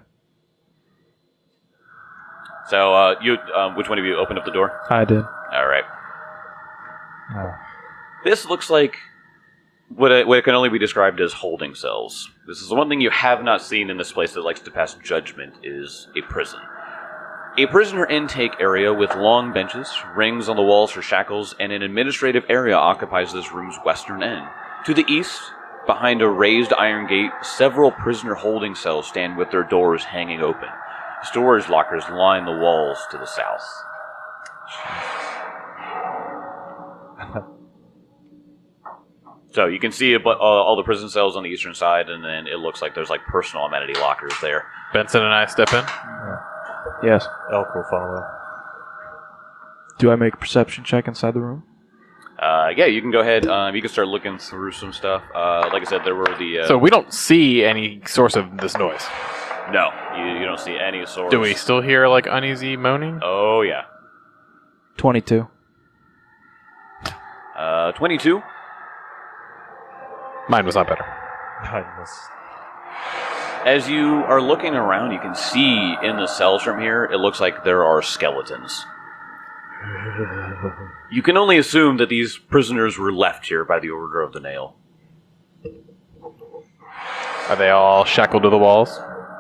So, uh, you, um, which one of you opened up the door? I did. All right. Oh. This looks like what it, what it can only be described as holding cells. This is the one thing you have not seen in this place that likes to pass judgment is a prison. A prisoner intake area with long benches, rings on the walls for shackles, and an administrative area occupies this room's western end. To the east, behind a raised iron gate, several prisoner holding cells stand with their doors hanging open. Storage lockers line the walls to the south. So you can see a bu- uh, all the prison cells on the eastern side, and then it looks like there's like personal amenity lockers there. Benson and I step in. Yes. Elk will follow. Do I make a perception check inside the room? Uh, yeah, you can go ahead. Um, you can start looking through some stuff. Uh, like I said, there were the. Uh, So we don't see any source of this noise. no, you, you don't see any source. Do we still hear like uneasy moaning? Oh yeah. Twenty-two. Uh, twenty-two. Mine was not better. Kindness. As you are looking around, you can see in the cells from here, it looks like there are skeletons. You can only assume that these prisoners were left here by the order of the nail. Are they all shackled to the walls?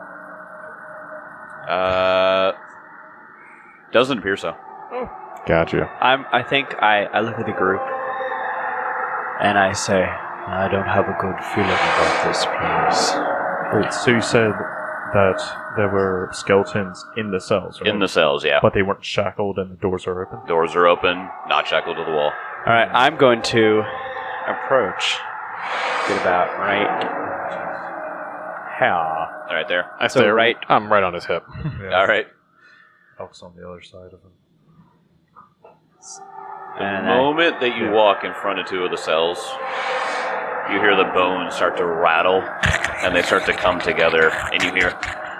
Uh, doesn't appear so. Gotcha. I'm. I think I, I look at the group and I say, I don't have a good feeling about this place. Wait, so you said that there were skeletons in the cells, right? In the cells, yeah. But they weren't shackled and the doors are open? Doors are open, not shackled to the wall. All right, I'm going to approach. Get about right. How? All right, there. I So say right- I'm right on his hip. Yeah. All right. Elk's on the other side of him. The And I- moment that you Yeah. walk in front of two of the cells, you hear the bones start to rattle, and they start to come together, and you hear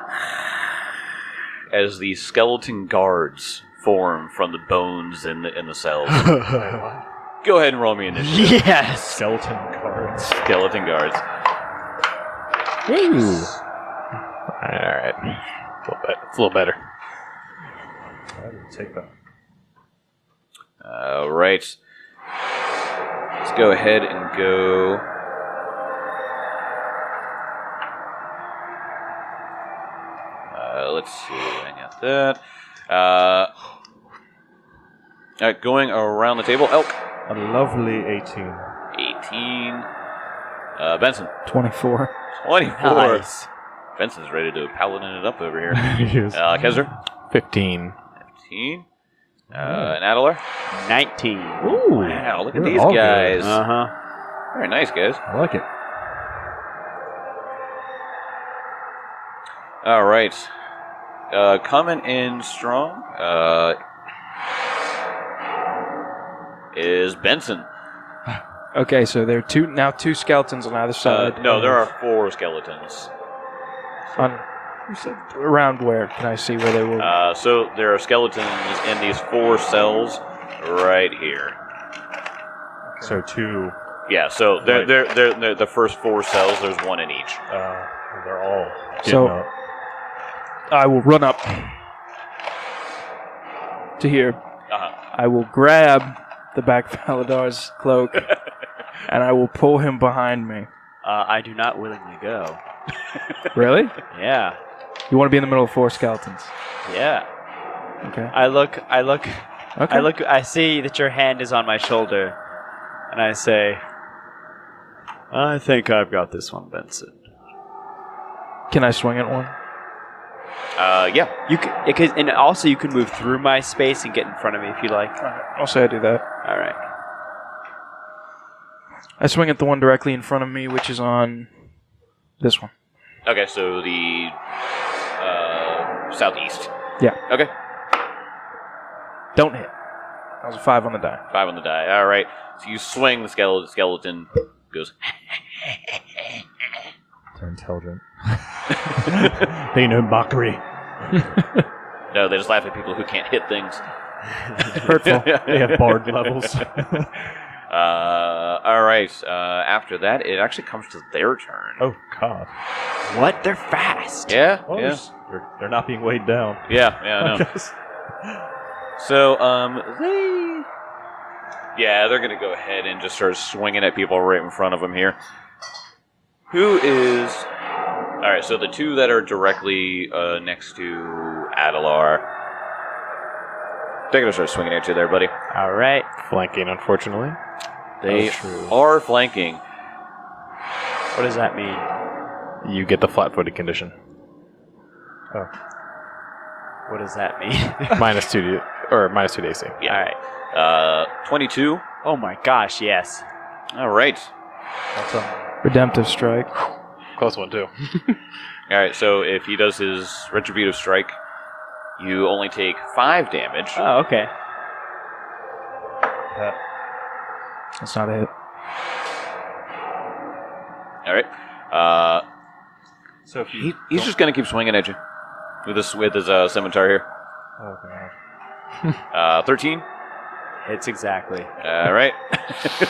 as the skeleton guards form from the bones in the in the cells. Go ahead and roll me initiative. Yes. Skeleton cards. Skeleton guards. Woo! Alright. A little bit. It's a little better. I will take that. All right. Let's go ahead and go. Uh, let's see. I got that. Uh, all right, going around the table. Elk, A lovely eighteen. eighteen. Uh, Benson, twenty-four. twenty-four. Nice. Benson's ready to paladin it up over here. Yes. Uh, Kezra, Fifteen. fifteen. Uh, and Adelar. Nineteen. Ooh. Wow, look at We're these all good. guys. Uh huh. Very nice, guys. I like it. All right. Uh, coming in strong uh, is Benson. Okay, so there are two now two skeletons on either Uh, side. no, there are four skeletons. On around where can I see where they will? Uh, so there are skeletons in these four cells right here. So two, Yeah, so they're, Right. they're, they're, they're the first four cells, there's one in each. uh, they're all getting So- up. I will run up to here. Uh-huh. I will grab the back of Valadar's cloak, and I will pull him behind me. Uh, I do not willingly go. Really? Yeah. You want to be in the middle of four skeletons? Yeah. Okay. I look. I look. Okay. I look. I see that your hand is on my shoulder, and I say, "I think I've got this one, Benson." Can I swing at one? Uh, yeah. You can, it could, and also you can move through my space and get in front of me if you like. I'll say I do that. All right. I swing at the one directly in front of me, which is on this one. Okay, so the uh, southeast. Yeah. Okay, Don't hit. That was a five on the die. five on the die. All right, so you swing the skeleton, skeleton goes, They're intelligent. They know mockery. no, they just laugh at people who can't hit things. Hurtful. They have bard levels. Uh, all right. Uh, after that, it actually comes to their turn. Oh God. What? They're fast. Yeah, Well, yeah, there's- They're, they're not being weighed down. yeah, yeah. I know. So, um, they, yeah, they're gonna go ahead and just start swinging at people right in front of them here. Who is? All right. So the two that are directly uh, next to Adelar, they're gonna start swinging at you there, buddy. All right. Flanking, unfortunately. They Oh, true. are flanking. What does that mean? You get the flat-footed condition. Oh. What does that mean? minus two to, or minus two to A C. Yeah. All right. Uh, twenty-two. Oh my gosh, yes. All right. That's a, Redemptive strike. Close one too. All right. So if he does his retributive strike, you only take five damage. Oh, okay. that, That's not a hit. All right. Uh, so if you he, he's just gonna keep swinging at you with this with his uh, scimitar here. Oh God. Uh, thirteen. Hits exactly. All right.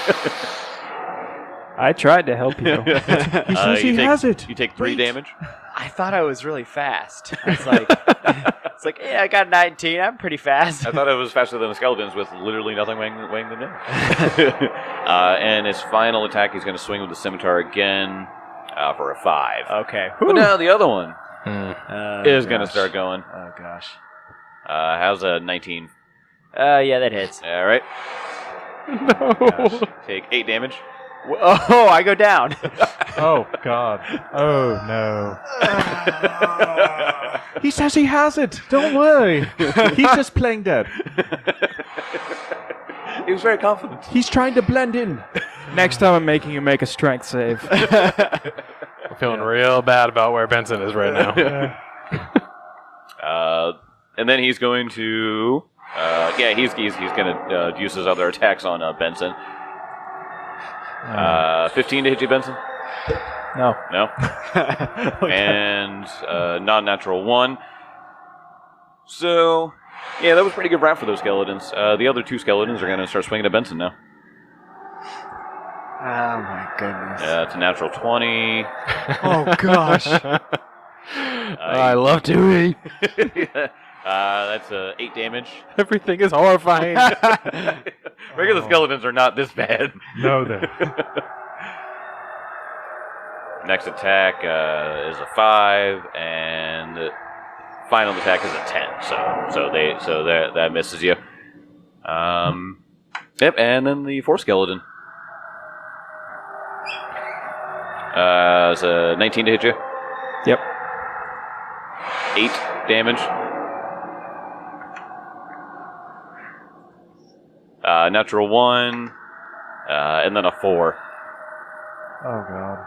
I tried to help you. He Uh, says you he take, has it. You take three Wait. damage. I thought I was really fast. I was like, it's like, yeah, I got nineteen. I'm pretty fast. I thought it was faster than the skeletons with literally nothing weighing, weighing them down. uh, and his final attack, he's going to swing with the scimitar again uh, for a five. Okay. But now the other one Hmm. Oh, is going to gosh. start going. Oh gosh. Uh, how's a nineteen? Uh, yeah, that hits. All right. No. Take eight damage. Oh, I go down. Oh God. Oh no. He says he has it. Don't worry. He's just playing dead. He was very confident. He's trying to blend in. Next time I'm making you make a strength save. I'm feeling real bad about where Benson is right now. Uh, and then he's going to, uh, yeah, he's he's he's going to uh, use his other attacks on uh, Benson. Uh, fifteen to hit you, Benson? No. No. And uh, non-natural one. So, yeah, that was pretty good round for those skeletons. Uh, the other two skeletons are going to start swinging at Benson now. Oh my goodness. Uh, it's a natural twenty. Oh gosh. I love Dewey. uh, that's uh, eight damage. Everything is horrifying. Regular skeletons are not this bad. No, then. Next attack uh, is a five, and the final attack is a ten. So, so they, so that that misses you. Um, yep, and then the fourth skeleton. Uh, it's a nineteen to hit you. Yep. Eight damage. Uh, natural one, uh, and then a four. Oh God.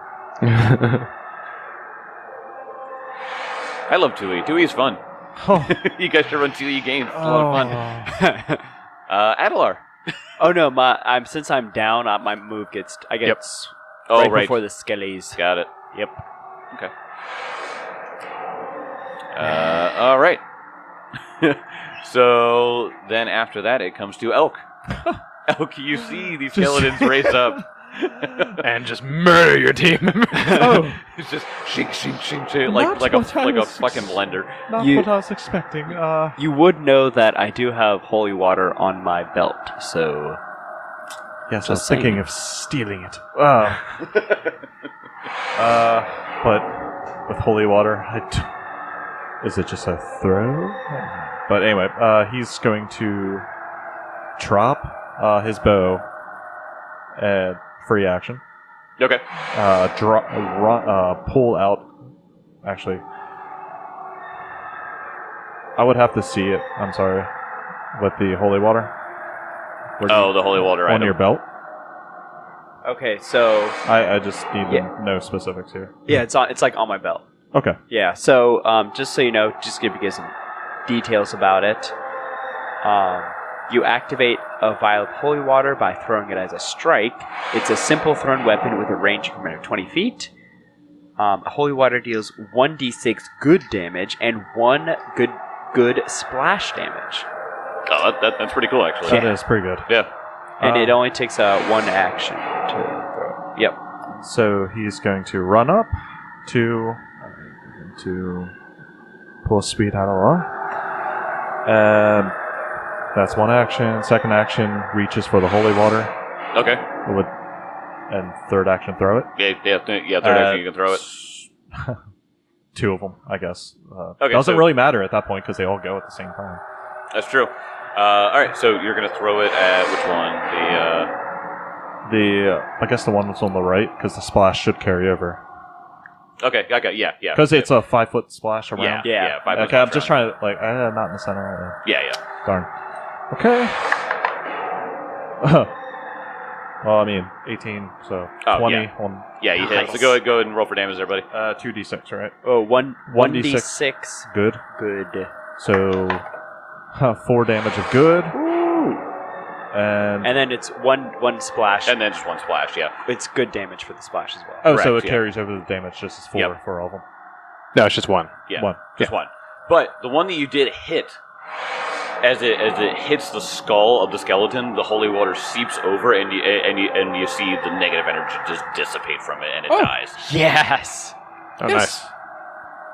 I love Tui. Tui's fun. Oh. You guys should run Tui games. It's a lot of fun. Uh, Adelar. Oh no, my I'm since I'm down, uh, my move gets I get Yep. s- Oh, right, right. before the skellies. Got it. Yep. Okay. Uh, all right. So then after that, it comes to Elk. Elk, you see these skeletons race up. And just murder your team members. Oh, It's just shink, shink, shink, shink, like Not like a what I like a was- fucking blender. not You- what I was expecting. Uh, You would know that I do have holy water on my belt, so yes, I was Just thinking saying. of stealing it. Uh, uh, but with holy water, I d- is it just a throw? But anyway, uh, he's going to drop uh, his bow at free action. Okay. Uh, draw, uh, pull out. Actually, I would have to see it. I'm sorry, with the holy water. Where do Oh, you- the holy water on item. your belt. okay. So I, I just need Yeah. to know specifics here. yeah, it's on. It's like on my belt. Okay. Yeah. So um, just so you know, just give you guys some details about it. Um, you activate a vial of holy water by throwing it as a strike. It's a simple thrown weapon with a range increment of twenty feet. Um, holy water deals one d six good damage and one good good splash damage, Oh, that, that, that's pretty cool, actually. That is pretty good. Yeah. and Uh, it only takes uh, one action to throw. Yep. So he's going to run up to to pull speed out of law. And that's one action. Second action reaches for the holy water. Okay. With, and third action throw it. Yeah, yeah, th- yeah. Third Uh, action, you can throw it. Two of them, I guess. Uh, Okay, doesn't so- really matter at that point because they all go at the same time. That's true. Uh, all right, so you're gonna throw it at which one? The uh, The uh, I guess the one that's on the right because the splash should carry over okay, okay, yeah, yeah. because it's a five foot splash around. yeah, Yeah. yeah. Five Okay, I'm percent just round. trying to like uh, not in the center. Yeah, yeah. Uh, darn. Okay. Well, I mean, eighteen, so Oh, twenty yeah. on Yeah, you hit. Nice. So go ahead, go ahead and roll for damage there, buddy. uh, two d six, right? Oh, one one one d d six. six Good. good. So uh, four damage of good, and, And then it's one one splash. And then just one splash, yeah. it's good damage for the splash as well. oh, so correct, it yeah. carries over the damage just as four Yep. for all of them. No, it's just one. Yeah, One. just one. But the one that you did hit, as it as it hits the skull of the skeleton, the holy water seeps over, and you and you and you see the negative energy just dissipate from it, and it Oh. dies. Yes. Oh, Yes.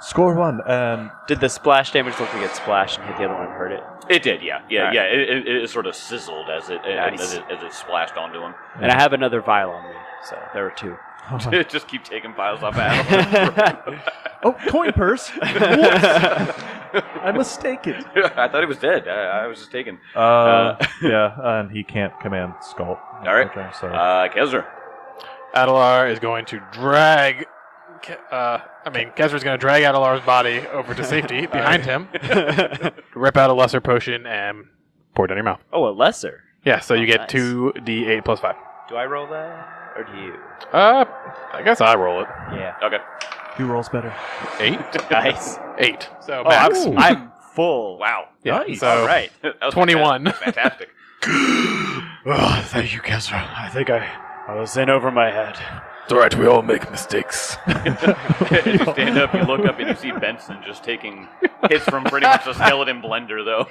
Score one, and Did the splash damage look like it splashed and hit the other one and hurt it? It did, yeah, yeah, Alright. yeah. It, it, it sort of sizzled as it Nice. as, it as it splashed onto him. And I have another vial on me, so there were two. Just keep taking piles off Adam. oh, coin purse. Whoops. I'm mistaken. I thought he was dead. I, I was just taking. Uh, Uh, yeah, and he can't command Skull. All right. Okay, so Uh, Kezra. Adelar is going to drag. Ke- Uh, I mean, Kezra's going to drag Adelar's body over to safety behind him, rip out a lesser potion, and pour it down your mouth. Oh, a lesser. Yeah, so you Oh, get nice. two d eight plus five. Do I roll that, or do you? Uh, I guess I roll it. Yeah. Okay. who rolls better? Eight? Nice. Eight. So Oh, I'm, max. I'm full. Wow. Yeah, Nice. So All right. That was twenty-one. Fantastic. Oh, thank you, Kezra. I think I, I was in over my head. It's alright, we all make mistakes. As you stand up, you look up, and you see Benson just taking hits from pretty much a skeleton blender, though.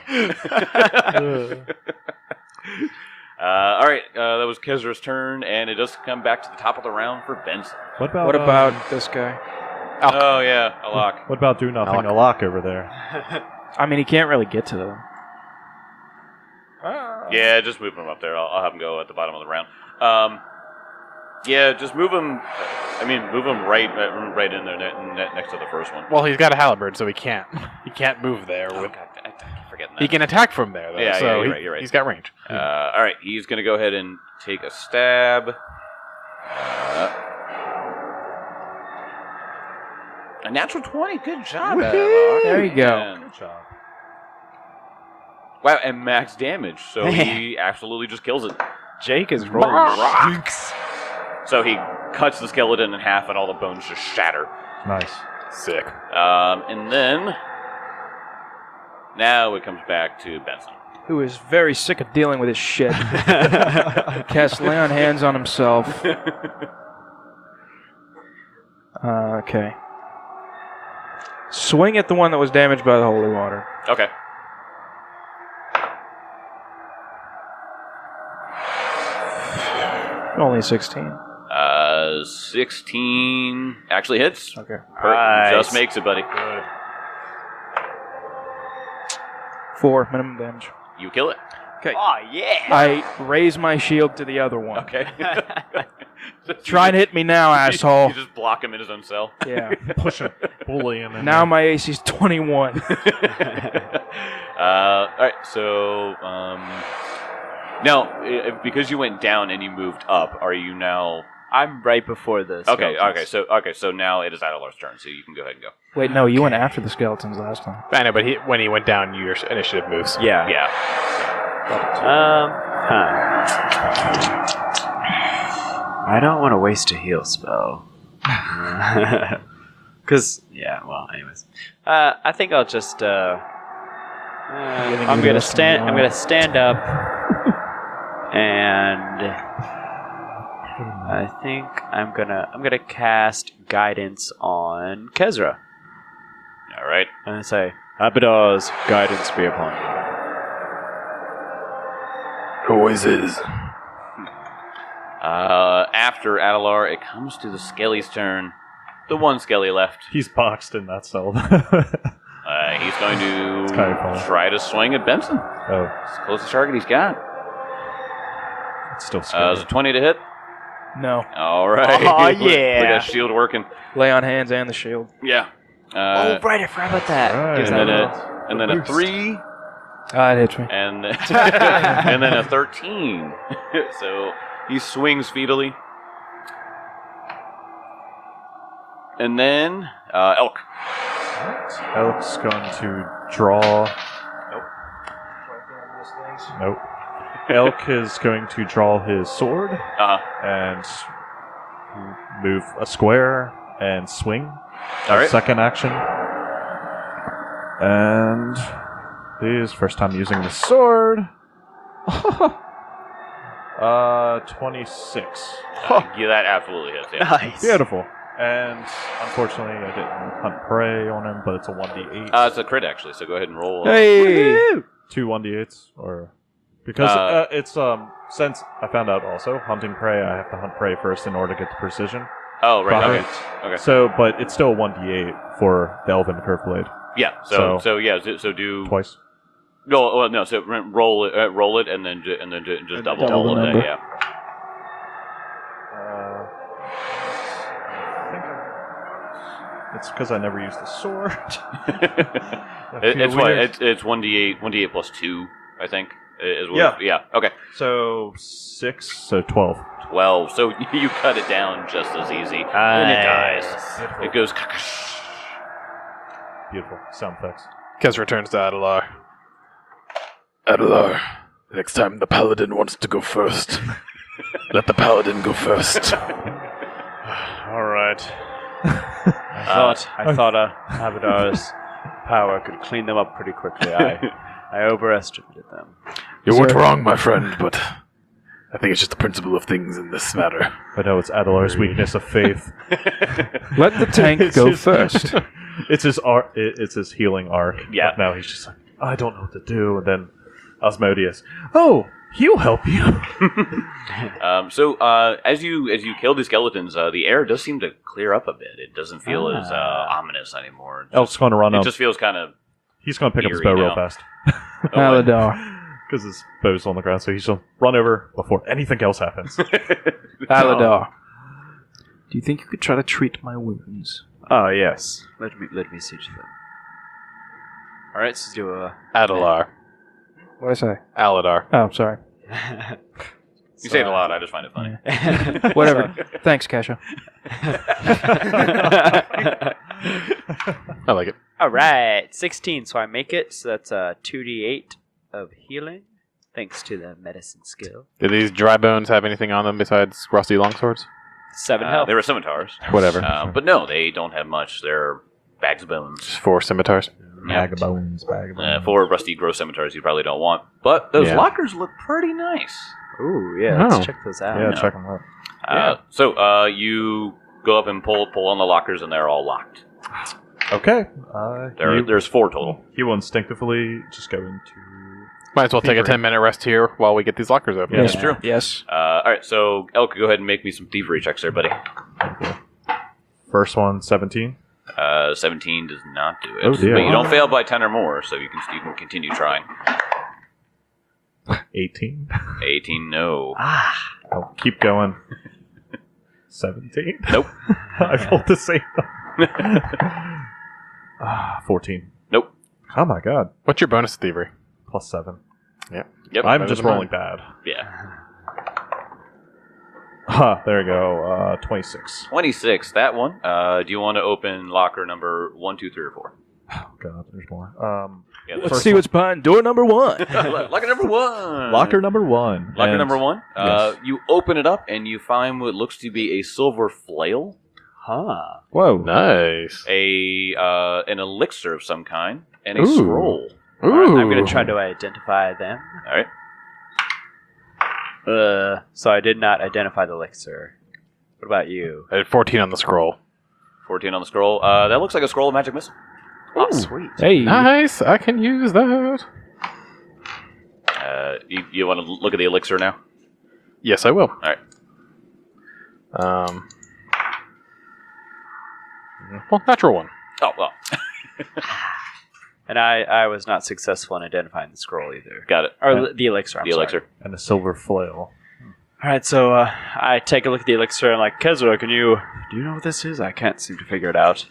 uh, all right, uh, that was Kezra's turn, and it does come back to the top of the round for Benson. What about What um, about this guy? Oh, yeah, a lock. What about do nothing? Alak. A lock over there. I mean, he can't really get to them. Yeah, just move him up there. I'll, I'll have him go at the bottom of the round. Um, yeah, just move him. I mean, move him right, uh, right in there, ne- ne- next to the first one. Well, he's got a halberd, so he can't. He can't move there. Oh, With, God, I, I keep forgetting that. he can attack from there, though. Yeah, so yeah, you're he, right, you're right. He's got range. Uh, all right, he's going to go ahead and take a stab. Uh, a natural twenty. Good job, Adlock. There you go. Man. Good job. Wow, and max damage. So he absolutely just kills it. Jake is rolling rocks. So he cuts the skeleton in half, and all the bones just shatter. Nice. Sick. Um, and then now it comes back to Benson. Who is very sick of dealing with his shit. Cast lay on hands on himself. Uh, okay. Swing at the one that was damaged by the holy water. Okay. Only a sixteen. Uh, sixteen actually hits. Okay. Per- Nice. Just makes it, buddy. Four minimum damage. You kill it. Okay. Oh, yeah. I raise my shield to the other one. Okay. Try and hit me now, You- asshole. You just block him in his own cell. Yeah. Push him. Bully him. in Now there. my A C's twenty-one. uh, all right. So um, now, i- because you went down and you moved up, are you now? I'm right before this. Okay. Okay. So okay. So now it is Adelar's turn. So you can go ahead and go. Wait, no, you went after the skeletons last time. I know, but he, when he went down, your initiative moves. Yeah. Yeah. Um, huh. I don't want to waste a heal spell. Because, yeah, well, anyways. Uh, I think I'll just, uh... uh Giving I'm you gonna this stand. one. I'm gonna stand up, and I think I'm gonna. I'm gonna cast guidance on Kezra. All right. And I say, Abadar's guidance be upon you. Who is his? Uh, after Adelar, it comes to the Skelly's turn. The one Skelly left. He's boxed in that cell. Uh, he's going to kinda funny. try to swing at Benson. oh, It's the closest target he's got. it's still Uh, scary. is it twenty to hit? No. All right. Aw, Look- Look yeah. at that shield working. Lay on hands and the shield. Yeah. Uh, oh, right, I forgot about that. Right. Gives and that then a a, little- and then a boost. three, Ah, it hits me. and and then a thirteen. So he swings speedily. And then uh, Elk. Elk's going to draw. Nope. Elk is going to draw his sword Uh, and move a square and swing. all right. Second action. And his first time using the sword. uh, twenty-six. Uh, yeah, that absolutely hits. Yeah. Nice. Beautiful. And unfortunately, I didn't hunt prey on him, but it's a one d eight. Uh, it's a crit actually. So go ahead and roll. Hey! Two one d eights, or because Uh, uh, it's um since I found out also hunting prey, I have to hunt prey first in order to get the precision. Oh, right. Behind- Okay. Okay. So, but it's still one d eight for the Elven Curve Blade. Yeah. So, So- so, yeah. So, so do Twice. no, well, no. So r- roll it, uh, roll it, and then ju- and then ju- just And double, double the it. number. Yeah. Uh, I think I- it's because I never used the sword. I It, feel it's what? weird. It's it's one d eight, one d eight plus two, I think. Is what, Yeah. Yeah. Okay. So six, so twelve. Twelve. So you cut it down just as easy, and it dies. It goes. Beautiful sound effects. Kez returns to Adelar. Adelar, next time the paladin wants to go first, let the paladin go first. All right. I thought I thought uh, Abadar's power could clean them up pretty quickly. I I overestimated them. You weren't wrong, my friend, but I think it's just the principle of things in this matter. But no, it's Adelar's weakness of faith. Let the tank It's go his- first. It's his arc. It's his healing arc. Yeah. But now he's just like, I don't know what to do. And then Osmodius, oh, he'll help you. Um, so uh, as you as you kill these skeletons, uh, the air does seem to clear up a bit. It doesn't feel as uh, Ah. ominous anymore. It Elf's just, going to run it up. just feels kind of. He's going to pick up his eerie bow real now. fast Aladar. because his bow's on the ground. So he's going to run over before anything else happens. Aladar. Do you think you could try to treat my wounds? Oh yes. Let me let me see to them. All right, so do a. Adelar. What did I say? Aladar. Oh, sorry. You say it a lot. I just find it funny. Whatever. Thanks, Kasha. I like it. All right, sixteen. So I make it. So that's a two d eight of healing, thanks to the medicine skill. Do these dry bones have anything on them besides rusty longswords? Seven Uh, health. they were scimitars. Whatever. Uh, but no, they don't have much. They're bags of bones. Just four scimitars. Bag of bones, bag of Uh, bones. four rusty, gross scimitars you probably don't want. But those Yeah. lockers look pretty nice. Ooh, yeah. Let's Oh. check those out. yeah, no. check them out. Uh, so uh, you go up and pull pull on the lockers, and they're all locked. Okay. Uh, There, he, there's four total. he will instinctively just go into. Might as well take a Thievery. ten minute rest here while we get these lockers open. Yeah. That's true. Yes. Uh, all right, so Elk, go ahead and make me some thievery checks there, buddy. First one, seventeen. Uh, seventeen does not do it. Oh, dear. But you don't fail by ten or more, so you can you can continue trying. eighteen. eighteen, no. Ah. I'll keep going. seventeen. Nope. I rolled the same. Ah, fourteen. Nope. Oh my god. What's your bonus to thievery? Plus seven. Yeah. Yep. I'm better just than rolling bad. Yeah. Ha, there we go. Uh, twenty-six. twenty-six, that one. Uh, do you want to open locker number one, two, three, or four? Oh god, there's more. Um, Yeah, Let's first see what's behind door number one. one. Locker number one. locker number one. Locker And- number one. Uh, Yes. you open it up and you find what looks to be a silver flail, Huh. Whoa. Nice. a uh, an elixir of some kind, and a Ooh. scroll. All right, I'm Ooh. going to try to identify them. All right. Uh, so I did not identify the elixir. What about you? I had fourteen on the scroll. fourteen on the scroll. Uh, that looks like a scroll of magic missile. Oh, sweet. Hey. Nice. I can use that. Uh, you, you want to look at the elixir now? Yes, I will. All right. Um. Well, natural one. Oh well, And I, I was not successful in identifying the scroll either. got it. Or the, the elixir. I'm The sorry. elixir. And a silver flail. All right, so uh, I take a look at the elixir and I'm like, Kezra, can you do you know what this is? I can't seem to figure it out.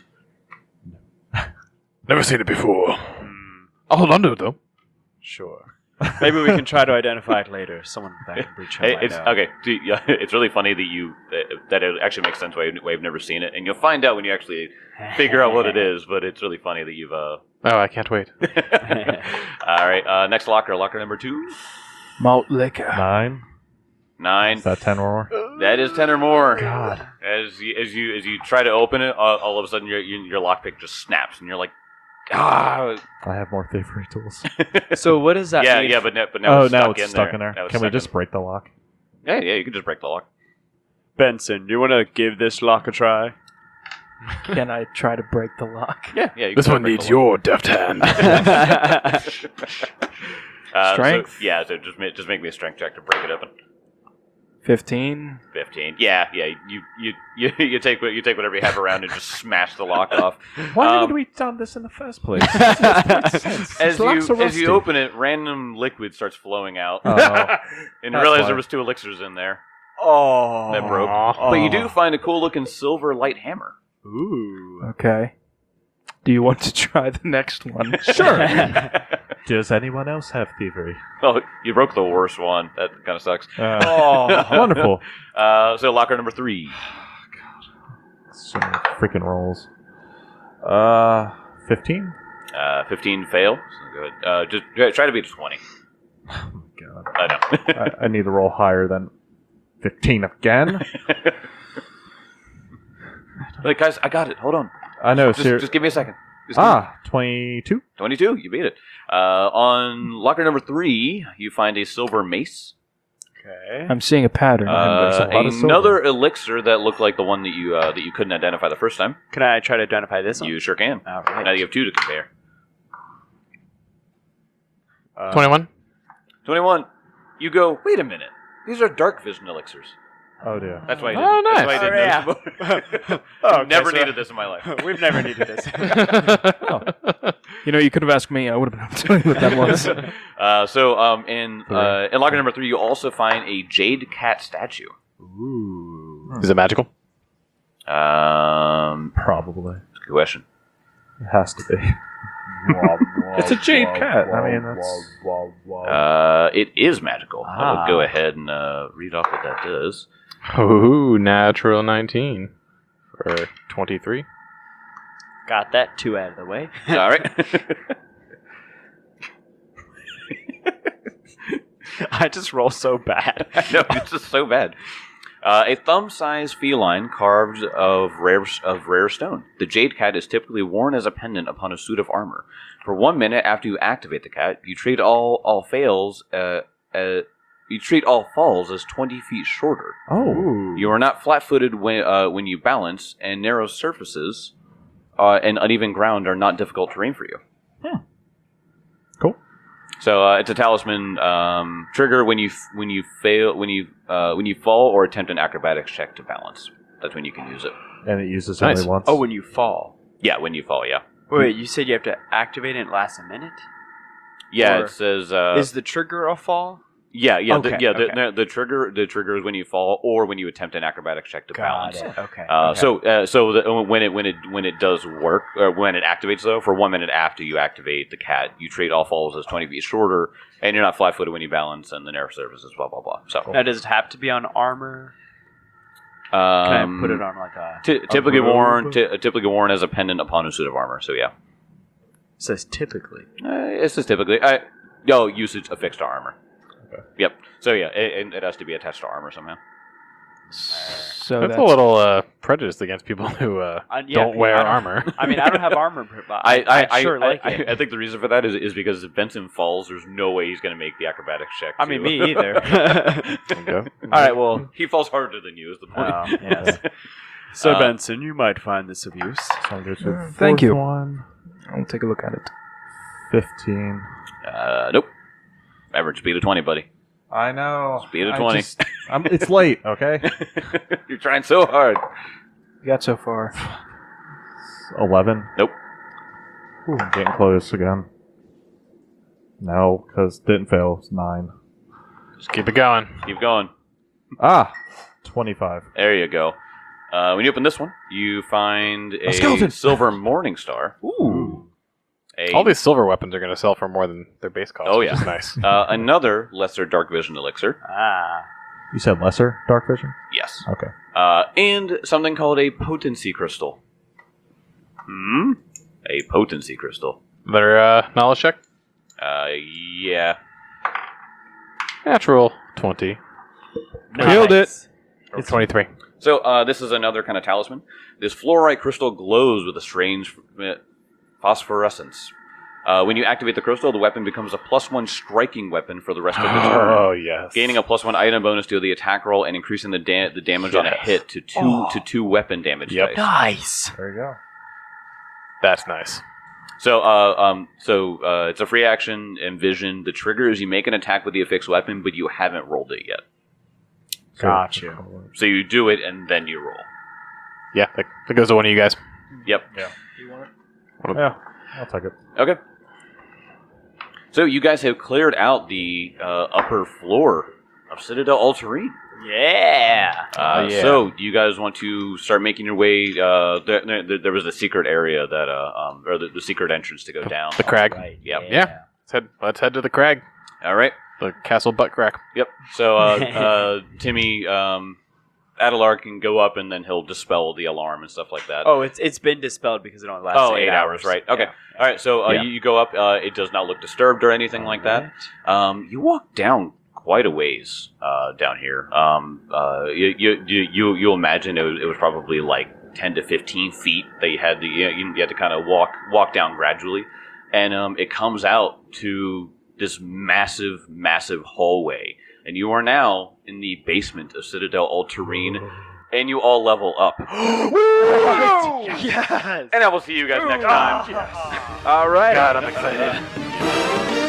Never seen it before. I'll hold on to it though. Sure. Maybe we can try to identify it later. Someone back in Breach Hill It, might it's know. okay. do you- It's really funny that you that, that it actually makes sense why you- why you've never seen it, and you'll find out when you actually figure out what it is. But it's really funny that you've. Uh... Oh, I can't wait. All right. Uh, next locker, locker number two, Malt liquor. Nine. nine. Is that ten or more? That is ten or more. God. As you, as you as you try to open it, all, all of a sudden your your, your lockpick just snaps, and you're like, ah. I have more thievery tools. So what does that yeah, mean? yeah, but now, but now oh, it's now stuck it's in stuck there. in there. Now it's Can we stuck just in- break the lock? Yeah, yeah, you can just break the lock. Benson, do you want to give this lock a try? Can I try to break the lock? Yeah, yeah. You This can one break needs the lock. your deft hand. Uh, so- Strength? yeah, so just ma- just make me a strength check to break it open. Fifteen. Fifteen. Yeah, yeah. You you you, you take what you take whatever you have around and just smash the lock off. Why Um, haven't we done this in the first place? As you locks are as you rusty. open it, random liquid starts flowing out, Oh. and That's realize why. there was two elixirs in there Oh. that broke. Aw. But you do find a cool looking silver light hammer. Ooh. Okay. Do you want to try the next one? Sure. Does anyone else have thievery? Oh, you broke the worst one. That kind of sucks. Uh, Oh. Wonderful. Uh, so locker number three. So many freaking rolls. Uh, fifteen. Uh, Fifteen fail. So good. Uh, just try- try to beat twenty. God, I know. I, I need to roll higher than fifteen again. Like guys, I got it. Hold on. I know. Just, Ser- just give me a second. Just give me- ah, twenty-two. twenty-two. You beat it. Uh, on locker number three, you find a silver mace. Okay. I'm seeing a pattern. there's a Uh, lot of silver. another elixir that looked like the one that you uh, that you couldn't identify the first time. Can I try to identify this one? You sure can. All right. Now you have two to compare. Uh, Twenty-one. Twenty-one. You go. Wait a minute. These are dark vision elixirs. Oh dear. That's why I Oh, didn't. That's nice. why I didn't Oh, yeah. notice before. Oh, okay, Never so- needed this in my life. We've never needed this. You know, you could have asked me. I would have been able to tell you what that was. Uh, so um, in uh, in locker number three, you also find a jade cat statue. Ooh. Is it magical? Um, Probably. good question. It has to be. It's a jade cat. I mean, that's. Uh, it is magical. I Ah. would go ahead and uh, read off what that does. Ooh, natural nineteen for twenty-three. Got that two out of the way. All right. I just roll so bad. No, it's just so bad. Uh, a thumb-sized feline carved of rare of rare stone. The jade cat is typically worn as a pendant upon a suit of armor. For one minute after you activate the cat, you treat all all fails. Uh, uh, you treat all falls as twenty feet shorter. Oh. You are not flat-footed when uh, when you balance, and narrow surfaces uh, and uneven ground are not difficult terrain for you. Cool. So uh, it's a talisman um, trigger when you f- when you fail when you uh, when you fall or attempt an acrobatics check to balance. That's when you can use it. And it uses Nice. only once. Oh, when you fall. Yeah, when you fall. Yeah. Wait, you said you have to activate it and it lasts a minute? Yeah, Or it says. Uh, Is the trigger a fall? yeah, yeah, Okay, the, yeah. The, okay. the, the trigger the trigger is when you fall or when you attempt an acrobatics check to balance. Okay. Uh, okay. So, uh, so the, when it when it when it does work, or when it activates though, for one minute after you activate the cat, you treat all falls as twenty feet shorter, and you're not flat-footed when you balance, and the narrow surface is blah blah blah. So, Now, does it have to be on armor? um, Can I put it on like a? Ty typically robe? worn, ty- typically worn as a pendant upon a suit of armor. So yeah, It says typically. uh, it's just typically. I, no usage affixed to armor. Okay. Yep. So yeah, it, it has to be attached to armor somehow. So That's, that's, a little uh, prejudiced against people who uh, Uh, yeah, don't wear I don't- armor. I mean, I don't have armor, but I, I, I, sure I, like I, it. I think the reason for that is, is because if Benson falls, there's no way he's going to make the acrobatics check. I to- mean, me either. Okay. All right, well, he falls harder than you is the point. Oh, yes. so Uh, Benson, you might find this of use. So I'll go to the Thank fourth you. One. I'll take a look at it. Fifteen. Uh, nope. Average speed of twenty, buddy. I know. Speed of I twenty. just- I'm, it's late. Okay. You're trying so hard. You got so far. Eleven. Nope. Ooh, I'm getting close again. No, because didn't fail. It's nine. Just keep it going. Keep going. Ah, twenty-five. There you go. Uh, when you open this one, you find a, skeleton. silver morning star. Ooh. A, All these silver weapons are going to sell for more than their base cost. Oh, which yeah. is nice. uh, another lesser dark vision elixir. Ah. You said lesser dark vision. Yes. Okay. Uh, and something called a potency crystal. Hmm. A potency crystal. Another uh, knowledge check. Uh, yeah. Natural twenty. Killed it. It's twenty-three. So uh, this is another kind of talisman. This fluorite crystal glows with a strange uh, phosphorescence. Uh, when you activate the crystal, the weapon becomes a plus one striking weapon for the rest of the turn, Oh yes. gaining a plus one item bonus to the attack roll and increasing the da- the damage on a Yes. hit to two Oh. to two weapon damage Yep. dice. Nice. There you go. That's nice. So, uh, um, so uh, it's a free action. Envision the trigger is you make an attack with the affixed weapon, but you haven't rolled it yet. Got you. So you do it and then you roll. Yeah, that, that goes to one of you guys. Yep. Yeah, I'll take it. Okay. So you guys have cleared out the uh, upper floor of Citadel Ultarine. Yeah. Uh, yeah. So do you guys want to start making your way? Uh, there, there, there was a secret area that, uh, um, or the, the secret entrance to go down. The crag. Right. Yep. Yeah. Let's head, let's head to the crag. All right. The castle butt crack. Yep. So uh, uh, Timmy, um, Adelar can go up and then he'll dispel the alarm and stuff like that. Oh, it's it's been dispelled because it only lasts Oh, eight, eight hours, right? Okay. Yeah. All right. So uh, Yeah. you, you go up. Uh, it does not look disturbed or anything like that. Um, you walk down quite a ways uh, down here. Um, uh, you, you you you you imagine it was, it was probably like ten to fifteen feet that you had to you, you had to kind of walk walk down gradually, and um, it comes out to this massive massive hallway, and you are now in the basement of Citadel Ultarine, and you all level up. Yes. And I will see you guys next time. All right. God, I'm excited.